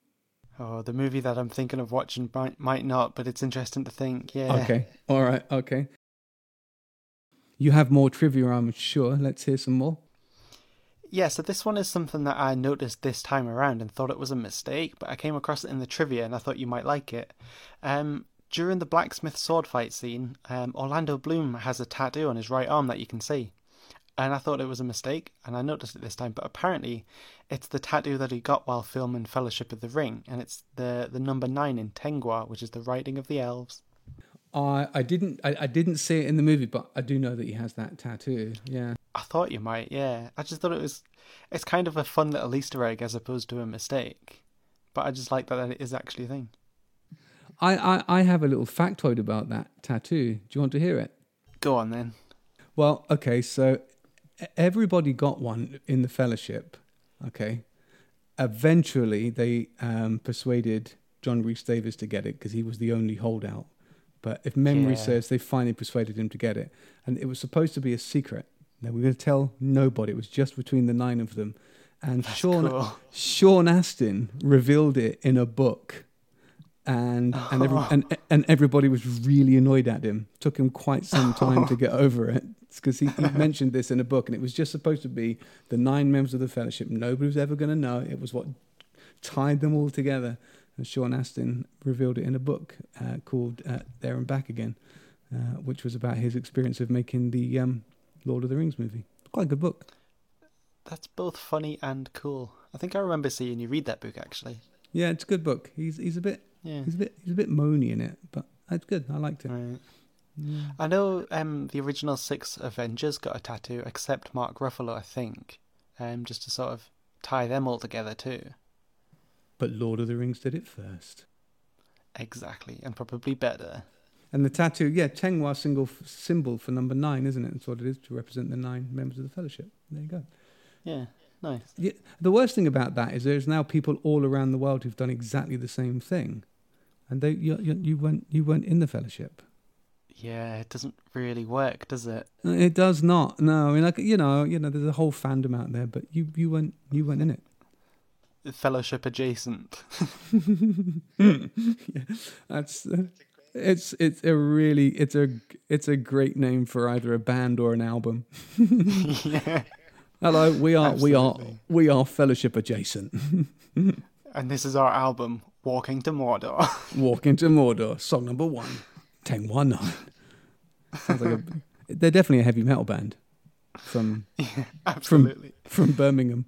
Oh, the movie that I'm thinking of watching might, might not, but it's interesting to think, yeah. Okay. All right. Okay. You have more trivia, I'm sure. Let's hear some more. Yeah, so this one is something that I noticed this time around and thought it was a mistake, but I came across it in the trivia and I thought you might like it. Um, during the blacksmith sword fight scene, um, Orlando Bloom has a tattoo on his right arm that you can see. And I thought it was a mistake, and I noticed it this time, but apparently it's the tattoo that he got while filming Fellowship of the Ring, and it's the, the number nine in Tengwa, which is the writing of the elves. I I didn't I, I didn't see it in the movie, but I do know that he has that tattoo. Yeah. I thought you might, yeah. I just thought it was, it's kind of a fun little Easter egg as opposed to a mistake. But I just like that it is actually a thing. I, I, I have a little factoid about that tattoo. Do you want to hear it? Go on then. Well, okay, so everybody got one in the Fellowship, okay? Eventually, they um, persuaded John Rhys Davies to get it because he was the only holdout. But if memory Yeah. serves, they finally persuaded him to get it. And it was supposed to be a secret. They were going to tell nobody. It was just between the nine of them. And That's Sean, cool. Sean Astin revealed it in a book. And and, every, and and everybody was really annoyed at him. Took him quite some time to get over it because he, he mentioned this in a book, and it was just supposed to be the nine members of the Fellowship. Nobody was ever going to know. It was what tied them all together. And Sean Astin revealed it in a book uh, called uh, There and Back Again, uh, which was about his experience of making the um, Lord of the Rings movie. Quite a good book. That's both funny and cool. I think I remember seeing you read that book actually. Yeah, it's a good book. He's he's a bit Yeah. he's a bit he's a bit moany in it, but it's good. I liked it. Right. Yeah. I know um, the original six Avengers got a tattoo, except Mark Ruffalo, I think, um, just to sort of tie them all together too. But Lord of the Rings did it first. Exactly, and probably better. And the tattoo, yeah, Tengwa single f- symbol for number nine, isn't it? That's what it is, to represent the nine members of the Fellowship. There you go. Yeah, nice. Yeah, the worst thing about that is there's now people all around the world who've done exactly the same thing, and they you you, you weren't you weren't in the Fellowship. Yeah, it doesn't really work, does it? Uh, It does not. No, I mean, like you know, you know, there's a whole fandom out there, but you you weren't you weren't in it. Fellowship adjacent. Yeah, that's uh, it's it's a really it's a it's a great name for either a band or an album. Yeah. Hello, we are we are Absolutely. we are Fellowship adjacent. And this is our album, Walking to Mordor. Walk into Mordor, song number one, Tengwa Nine. Sounds like a, they're definitely a heavy metal band from Yeah, absolutely. from Birmingham.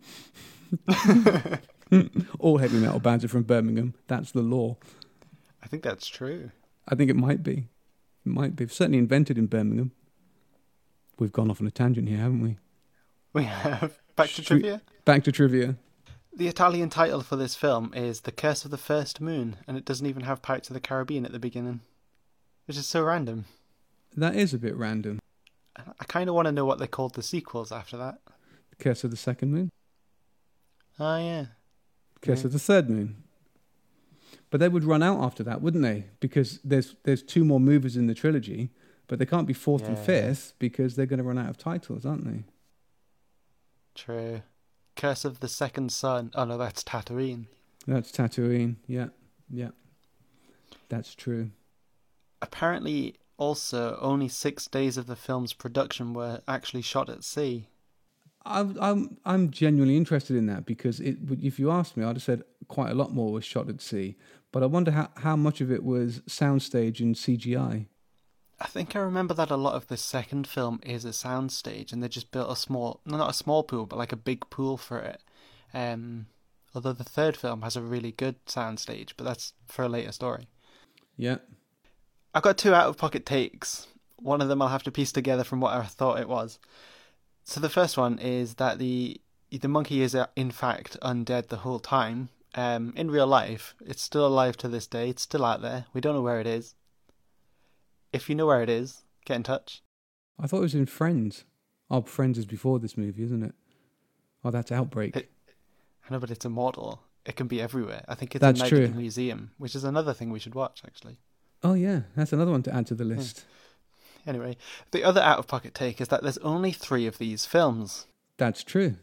All heavy metal bands are from Birmingham. That's the law. I think that's true. I think it might be. It might be. Certainly invented in Birmingham. We've gone off on a tangent here, haven't we? We have. Back to Should we- trivia. Back to trivia. The Italian title for this film is The Curse of the First Moon, and it doesn't even have Pirates of the Caribbean at the beginning, which is so random. That is a bit random. I kind of want to know what they called the sequels after that. The Curse of the Second Moon. Oh, yeah. Curse Yeah. of the Third Moon. But they would run out after that, wouldn't they? Because there's there's two more movies in the trilogy, but they can't be fourth and Yeah. fifth because they're going to run out of titles, aren't they? True. Curse of the Second Son. Oh, no, that's Tatooine. That's Tatooine. Yeah, yeah. That's true. Apparently, also, only six days of the film's production were actually shot at sea. I'm I'm I'm genuinely interested in that because it. If you asked me, I'd have said quite a lot more was shot at sea. But I wonder how, how much of it was soundstage and C G I. I think I remember that a lot of the second film is a soundstage, and they just built a small, no, not a small pool, but like a big pool for it. Um, although the third film has a really good soundstage, but that's for a later story. Yeah. I've got two out-of-pocket takes. One of them I'll have to piece together from what I thought it was. So the first one is that the the monkey is uh, in fact undead the whole time. Um, in real life, it's still alive to this day. It's still out there. We don't know where it is. If you know where it is, get in touch. I thought it was in Friends. Oh, Friends is before this movie, isn't it? Oh, that's Outbreak. It- I know, but it's immortal. It can be everywhere. I think it's That's a true. Nightingale Museum, which is another thing we should watch, actually. Oh, yeah. That's another one to add to the list. Anyway, the other out-of-pocket take is that there's only three of these films. That's true.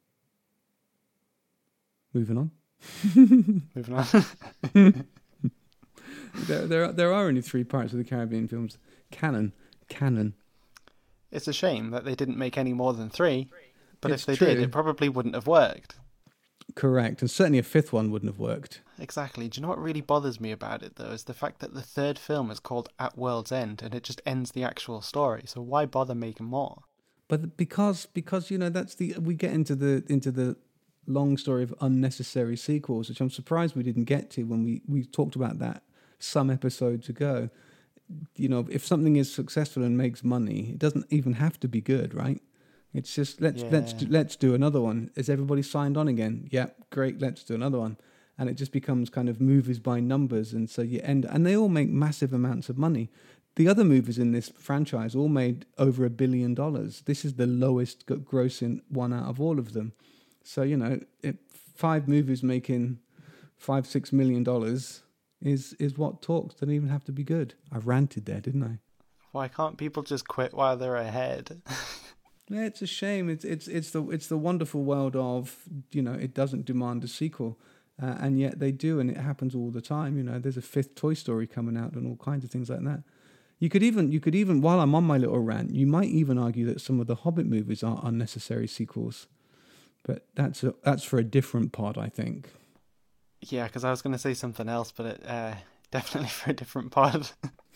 Moving on. Moving on. There, there, are, there are only three Pirates of the Caribbean films. Canon. Canon. It's a shame that they didn't make any more than three, but It's if they true. did, it probably wouldn't have worked. Correct. And certainly a fifth one wouldn't have worked. Exactly. Do you know what really bothers me about it, though, is the fact that the third film is called At World's End, and it just ends the actual story. So why bother making more? But because because you know that's the we get into the into the long story of unnecessary sequels, which I'm surprised we didn't get to when we we talked about that some episodes ago. You know, if something is successful and makes money, it doesn't even have to be good, right? It's just let's Yeah. let's do, let's do another one. Is everybody signed on again? Yep, great. Let's do another one, and it just becomes kind of movies by numbers, and so you end. And they all make massive amounts of money. The other movies in this franchise all made over a billion dollars. This is the lowest g- grossing one out of all of them. So you know, it, five movies making five six million dollars is is what talks. Doesn't even have to be good. I ranted there, didn't I? Why can't people just quit while they're ahead? Yeah, it's a shame. It's it's it's the it's the wonderful world of, you know, it doesn't demand a sequel, uh, and yet they do, and it happens all the time. You know, there's a fifth Toy Story coming out and all kinds of things like that. You could even you could even while I'm on my little rant, you might even argue that some of the Hobbit movies are unnecessary sequels, but that's a, that's for a different pod, I think. Yeah, because I was going to say something else, but it uh, definitely for a different pod.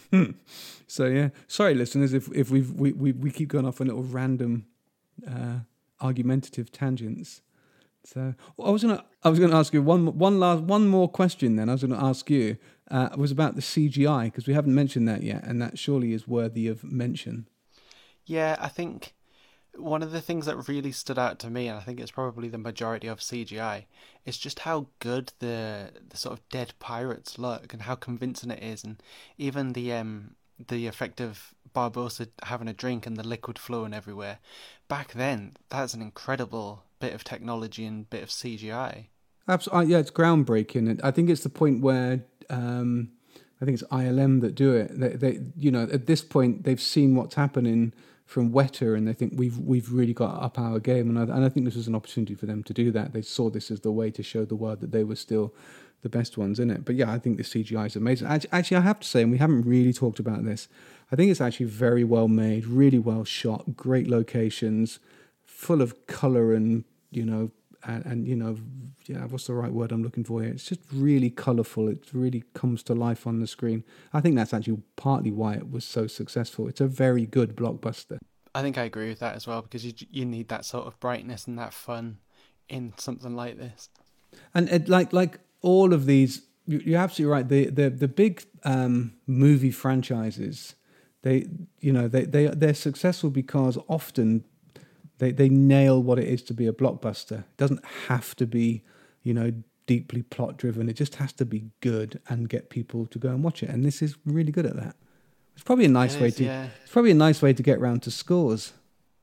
So yeah, sorry listeners if if we've, we we we keep going off on little random uh, argumentative tangents. So I was gonna I was gonna ask you one one last one more question. Then I was gonna ask you uh, was about the C G I, because we haven't mentioned that yet, and that surely is worthy of mention. Yeah, I think one of the things that really stood out to me, and I think it's probably the majority of C G I, is just how good the the sort of dead pirates look and how convincing it is, and even the um the effect of Barbossa having a drink and the liquid flowing everywhere. Back then, that's an incredible bit of technology and bit of C G I. Absolutely, yeah, it's groundbreaking. And I think it's the point where um, I think it's I L M that do it. They, they, you know, at this point they've seen what's happening from Weta, and they think we've we've really got up our game. And I, and I think this was an opportunity for them to do that. They saw this as the way to show the world that they were still the best ones in it. But yeah, I think the C G I is amazing. Actually, actually, I have to say, and we haven't really talked about this, I think it's actually very well made, really well shot, great locations, full of colour and, you know, and, and you know, yeah, what's the right word I'm looking for here? It's just really colourful. It really comes to life on the screen. I think that's actually partly why it was so successful. It's a very good blockbuster. I think I agree with that as well, because you you need that sort of brightness and that fun in something like this. And it, like like all of these, you- you're absolutely right. The the the big um, movie franchises, they you know they they they're successful because often they they nail what it is to be a blockbuster. It doesn't have to be, you know, deeply plot driven. It just has to be good and get people to go and watch it. And this is really good at that. It's probably a nice It way is, to yeah. it's probably a nice way to get round to scores.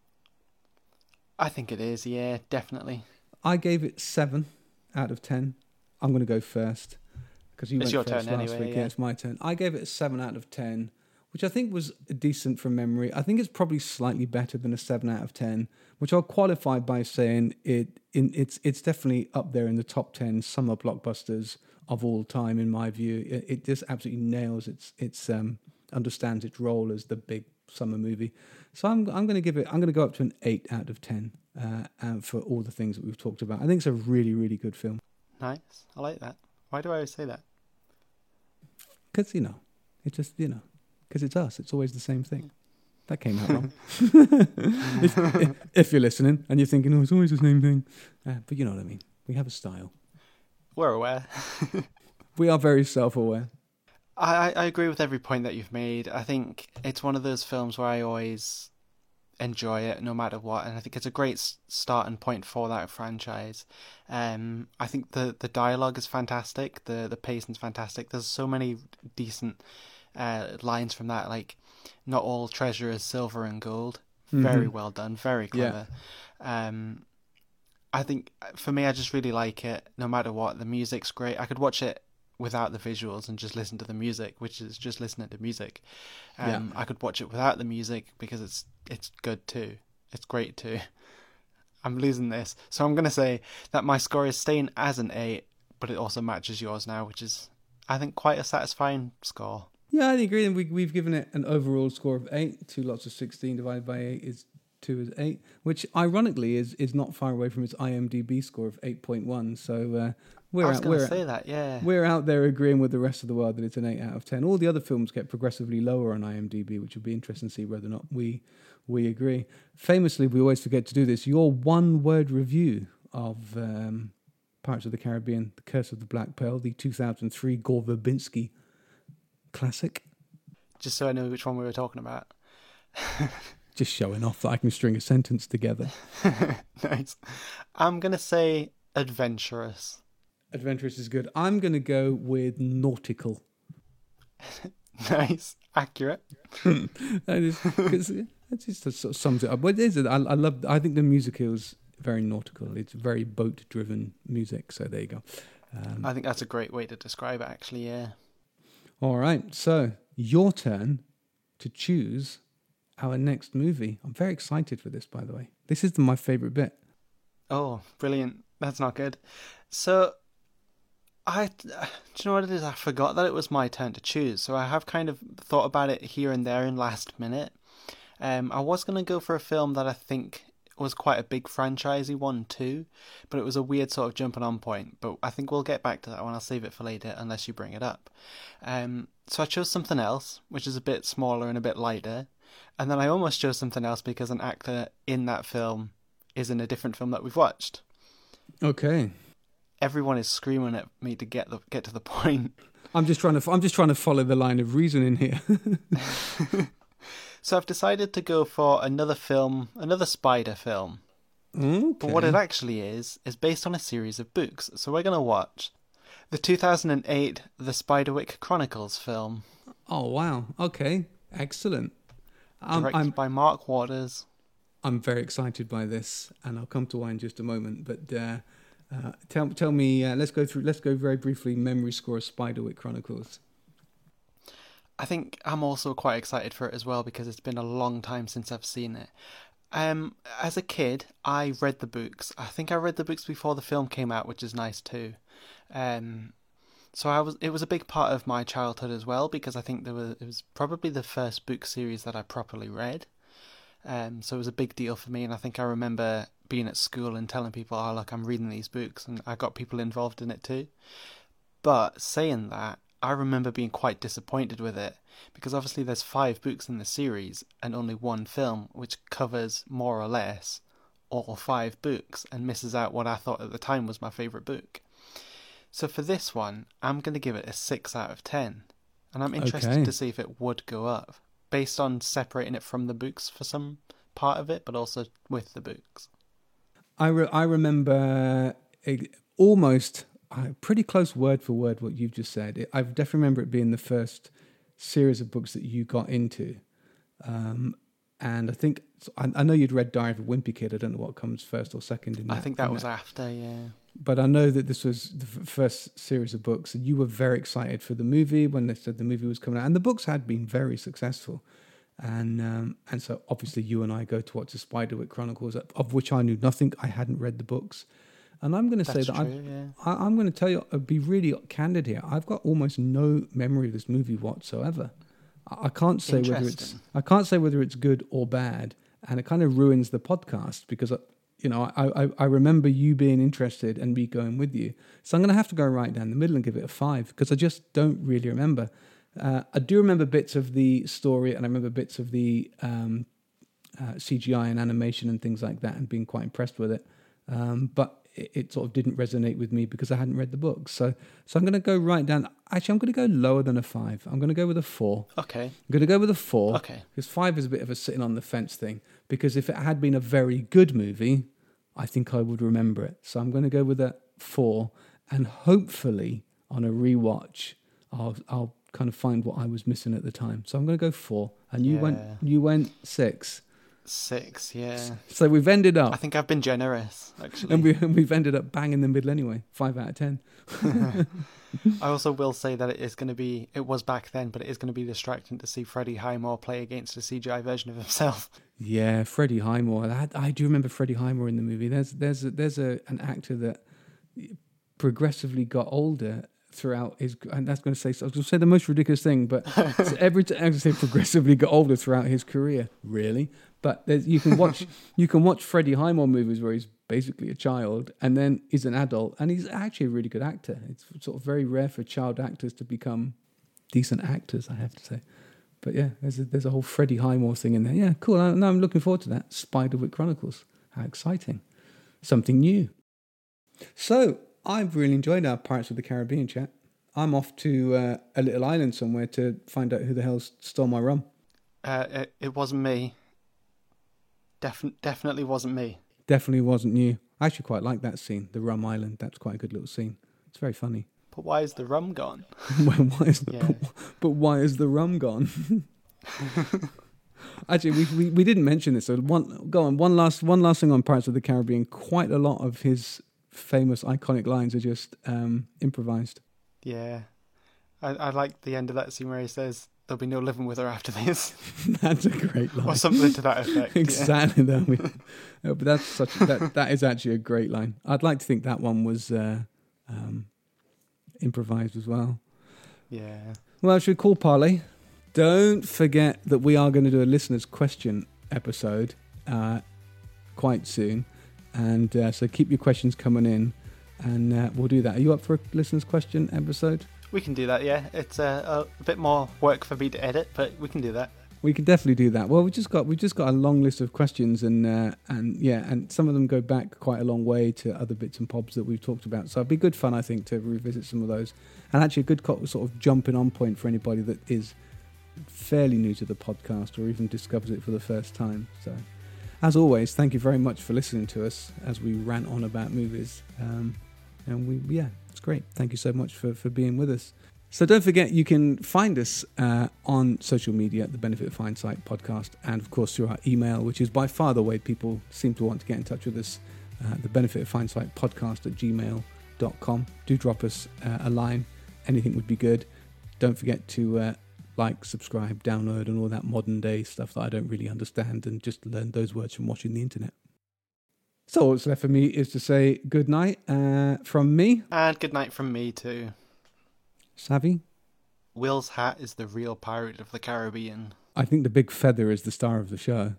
I think it is, yeah, definitely. I gave it seven out of ten. I'm going to go first because you It's went your first turn last anyway, week. yeah. It's my turn. I gave it a seven out of ten, which I think was decent from memory. I think it's probably slightly better than a seven out of ten, which I'll qualify by saying it. In it's it's definitely up there in the top ten summer blockbusters of all time, in my view. It, it just absolutely nails its its um, understands its role as the big summer movie. So I'm I'm going to give it. I'm going to go up to an eight out of ten uh, uh, for all the things that we've talked about. I think it's a really really good film. Nice. I like that. Why do I always say that? Because, you know, it just, you know, because it's us. It's always the same thing. That came out wrong. if, if, if you're listening and you're thinking, oh, it's always the same thing. Uh, but you know what I mean. We have a style. We're aware. We are very self-aware. I, I agree with every point that you've made. I think it's one of those films where I always enjoy it no matter what, and I think it's a great s- starting point for that franchise. Um, I think the, the dialogue is fantastic, the the pacing's fantastic. There's so many decent uh, lines from that, like not all treasure is silver and gold. Very Mhm. well done, very clever. Um, I think for me, I just really like it no matter what. The music's great. I could watch it without the visuals and just listen to the music, which is just listening to music. Um, I could watch it without the music because it's it's good too. It's great too. I'm losing this, so I'm gonna say that my score is staying as an eight, but it also matches yours now, which is, I think, quite a satisfying score. Yeah, I agree. And we, we've given it an overall score of eight. Two lots of sixteen divided by eight is two is eight, which ironically is is not far away from its IMDb score of eight point one. So uh, we're I was out, going to we're say that, yeah. we're out there agreeing with the rest of the world that it's an eight out of ten. All the other films get progressively lower on IMDb, which would be interesting to see whether or not we we agree. Famously, we always forget to do this. Your one word review of um, Pirates of the Caribbean: The Curse of the Black Pearl, the two thousand three Gore Verbinski classic. Just so I know which one we were talking about. Just showing off that I can string a sentence together. Nice. I'm going to say adventurous. Adventurous is good. I'm going to go with nautical. Nice. Accurate. That is, cause that just sort of sums it up. What is it? I, I love. I think the music is very nautical. It's very boat-driven music. So there you go. Um, I think that's a great way to describe it, actually, yeah. all right. So your turn to choose our next movie. I'm very excited for this, by the way. This is my favourite bit. Oh, brilliant. That's not good. So, I, do you know what it is? I forgot that it was my turn to choose. So I have kind of thought about it here and there in last minute. Um, I was going to go for a film that I think was quite a big franchisey one too, but it was a weird sort of jumping on point. But I think we'll get back to that one. I'll save it for later unless you bring it up. Um, so I chose something else, which is a bit smaller and a bit lighter. And then I almost chose something else because an actor in that film is in a different film that we've watched. Okay. Everyone is screaming at me to get the get to the point. I'm just trying to. I'm just trying to follow the line of reasoning here. So I've decided to go for another film, another spider film. Okay. But what it actually is is based on a series of books. So we're gonna watch the two thousand eight The Spiderwick Chronicles film. Oh wow. Okay. Excellent. Um, Directed I'm by Mark Waters. I'm very excited by this, and I'll come to why in just a moment. But uh, uh, tell tell me. Uh, let's go through. Let's go very briefly. Memory score of Spiderwick Chronicles. I think I'm also quite excited for it as well because it's been a long time since I've seen it. Um, as a kid, I read the books. I think I read the books before the film came out, which is nice too. Um, so I was. It was a big part of my childhood as well because I think there was. It was probably the first book series that I properly read. Um, so it was a big deal for me, and I think I remember being at school and telling people, "Oh, look, I'm reading these books," and I got people involved in it too. But saying that, I remember being quite disappointed with it because obviously there's five books in the series and only one film which covers more or less all five books and misses out what I thought at the time was my favourite book. So for this one, I'm going to give it a six out of ten, and I'm interested Okay. to see if it would go up based on separating it from the books for some part of it, but also with the books. I re- I remember it, almost uh, pretty close word for word what you've just said. It, I definitely remember it being the first series of books that you got into, um, and I think I, I know you'd read Diary of a Wimpy Kid. I don't know what comes first or second in that. I think that in was after, yeah. But I know that this was the f- first series of books, and you were very excited for the movie when they said the movie was coming out. And the books had been very successful. And um, and so obviously you and I go to watch the Spiderwick Chronicles, of which I knew nothing. I hadn't read the books. And I'm going to say That's that true, I've, yeah. I, I'm going to tell you, I'll be really candid here. I've got almost no memory of this movie whatsoever. I, I can't say whether it's Interesting. I can't say whether it's good or bad, and it kind of ruins the podcast because I, you know I, I I remember you being interested and me going with you. So I'm going to have to go right down the middle and give it a five because I just don't really remember. Uh, I do remember bits of the story, and I remember bits of the um, uh, C G I and animation and things like that, and being quite impressed with it. Um, but it, it sort of didn't resonate with me because I hadn't read the books. So, so I'm going to go right down. Actually, I'm going to go lower than a five. I'm going to go with a four. Okay. I'm going to go with a four. Okay. Because five is a bit of a sitting on the fence thing. Because if it had been a very good movie, I think I would remember it. So I'm going to go with a four, and hopefully on a rewatch, I'll I'll kind of find what I was missing at the time. So I'm going to go four, and you Yeah. went you went six. Six, yeah. So we've ended I up, think I've been generous, actually. and we and we've ended up bang in the middle anyway. Five out of ten. I also will say that it is going to be, it was back then, but it is going to be distracting to see Freddie Highmore play against a C G I version of himself. Yeah, Freddie Highmore. I, I do remember Freddie Highmore in the movie. There's there's a, there's a, an actor that progressively got older throughout his, and that's going to say, I was going to say the most ridiculous thing, but every time I was going to say progressively got older throughout his career, really. But there's, you can watch, you can watch Freddie Highmore movies where he's basically a child, and then he's an adult, and he's actually a really good actor. It's sort of very rare for child actors to become decent actors, I have to say. But yeah, there's a, there's a whole Freddie Highmore thing in there. Yeah, cool. I, no, I'm looking forward to that. Spiderwick Chronicles. How exciting. Something new. So, I've really enjoyed our Pirates of the Caribbean chat. I'm off to uh, a little island somewhere to find out who the hell stole my rum. Uh, it, it wasn't me. Def- definitely wasn't me. Definitely wasn't you. I actually quite like that scene, the rum island. That's quite a good little scene. It's very funny. But why is the rum gone? well, why is the, Yeah. but, but why is the rum gone? Actually, we, we we didn't mention this. So one, go on. One last one last thing on Pirates of the Caribbean. Quite a lot of his famous iconic lines are just um, improvised. Yeah. I, I like the end of that scene where he says, "There'll be no living with her after this." That's a great line. Or something to that effect. Exactly. Yeah. That we, oh, but that's such that that is actually a great line. I'd like to think that one was uh, um, improvised as well. Yeah. Well, should we call Parley? Don't forget that we are going to do a listener's question episode uh, quite soon. And uh, so keep your questions coming in and uh, we'll do that. Are you up for a listener's question episode? We can do that, yeah. It's uh, a bit more work for me to edit, but we can do that. We can definitely do that. Well, we just got we just got a long list of questions, and uh, and yeah, and some of them go back quite a long way to other bits and pobs that we've talked about. So it'd be good fun, I think, to revisit some of those, and actually a good co- sort of jumping on point for anybody that is fairly new to the podcast or even discovers it for the first time. So, as always, thank you very much for listening to us as we rant on about movies. Um, and we yeah, it's great. Thank you so much for for being with us. So don't forget, you can find us uh, on social media at the Benefit of Hindsight podcast, and of course through our email, which is by far the way people seem to want to get in touch with us, uh, the Benefit of Hindsight podcast at gmail dot com. Do drop us uh, a line. Anything would be good. Don't forget to uh, like, subscribe, download, and all that modern day stuff that I don't really understand, and just learn those words from watching the internet. So all that's left for me is to say good night uh, from me. And good night from me too. Savvy? Will's hat is the real Pirate of the Caribbean. I think the big feather is the star of the show.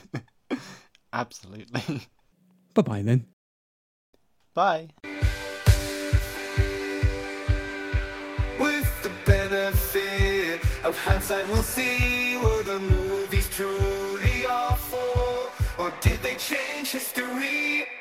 Absolutely. Bye-bye then. Bye. With the benefit of hindsight, we'll see were the movies truly awful, or did they change history?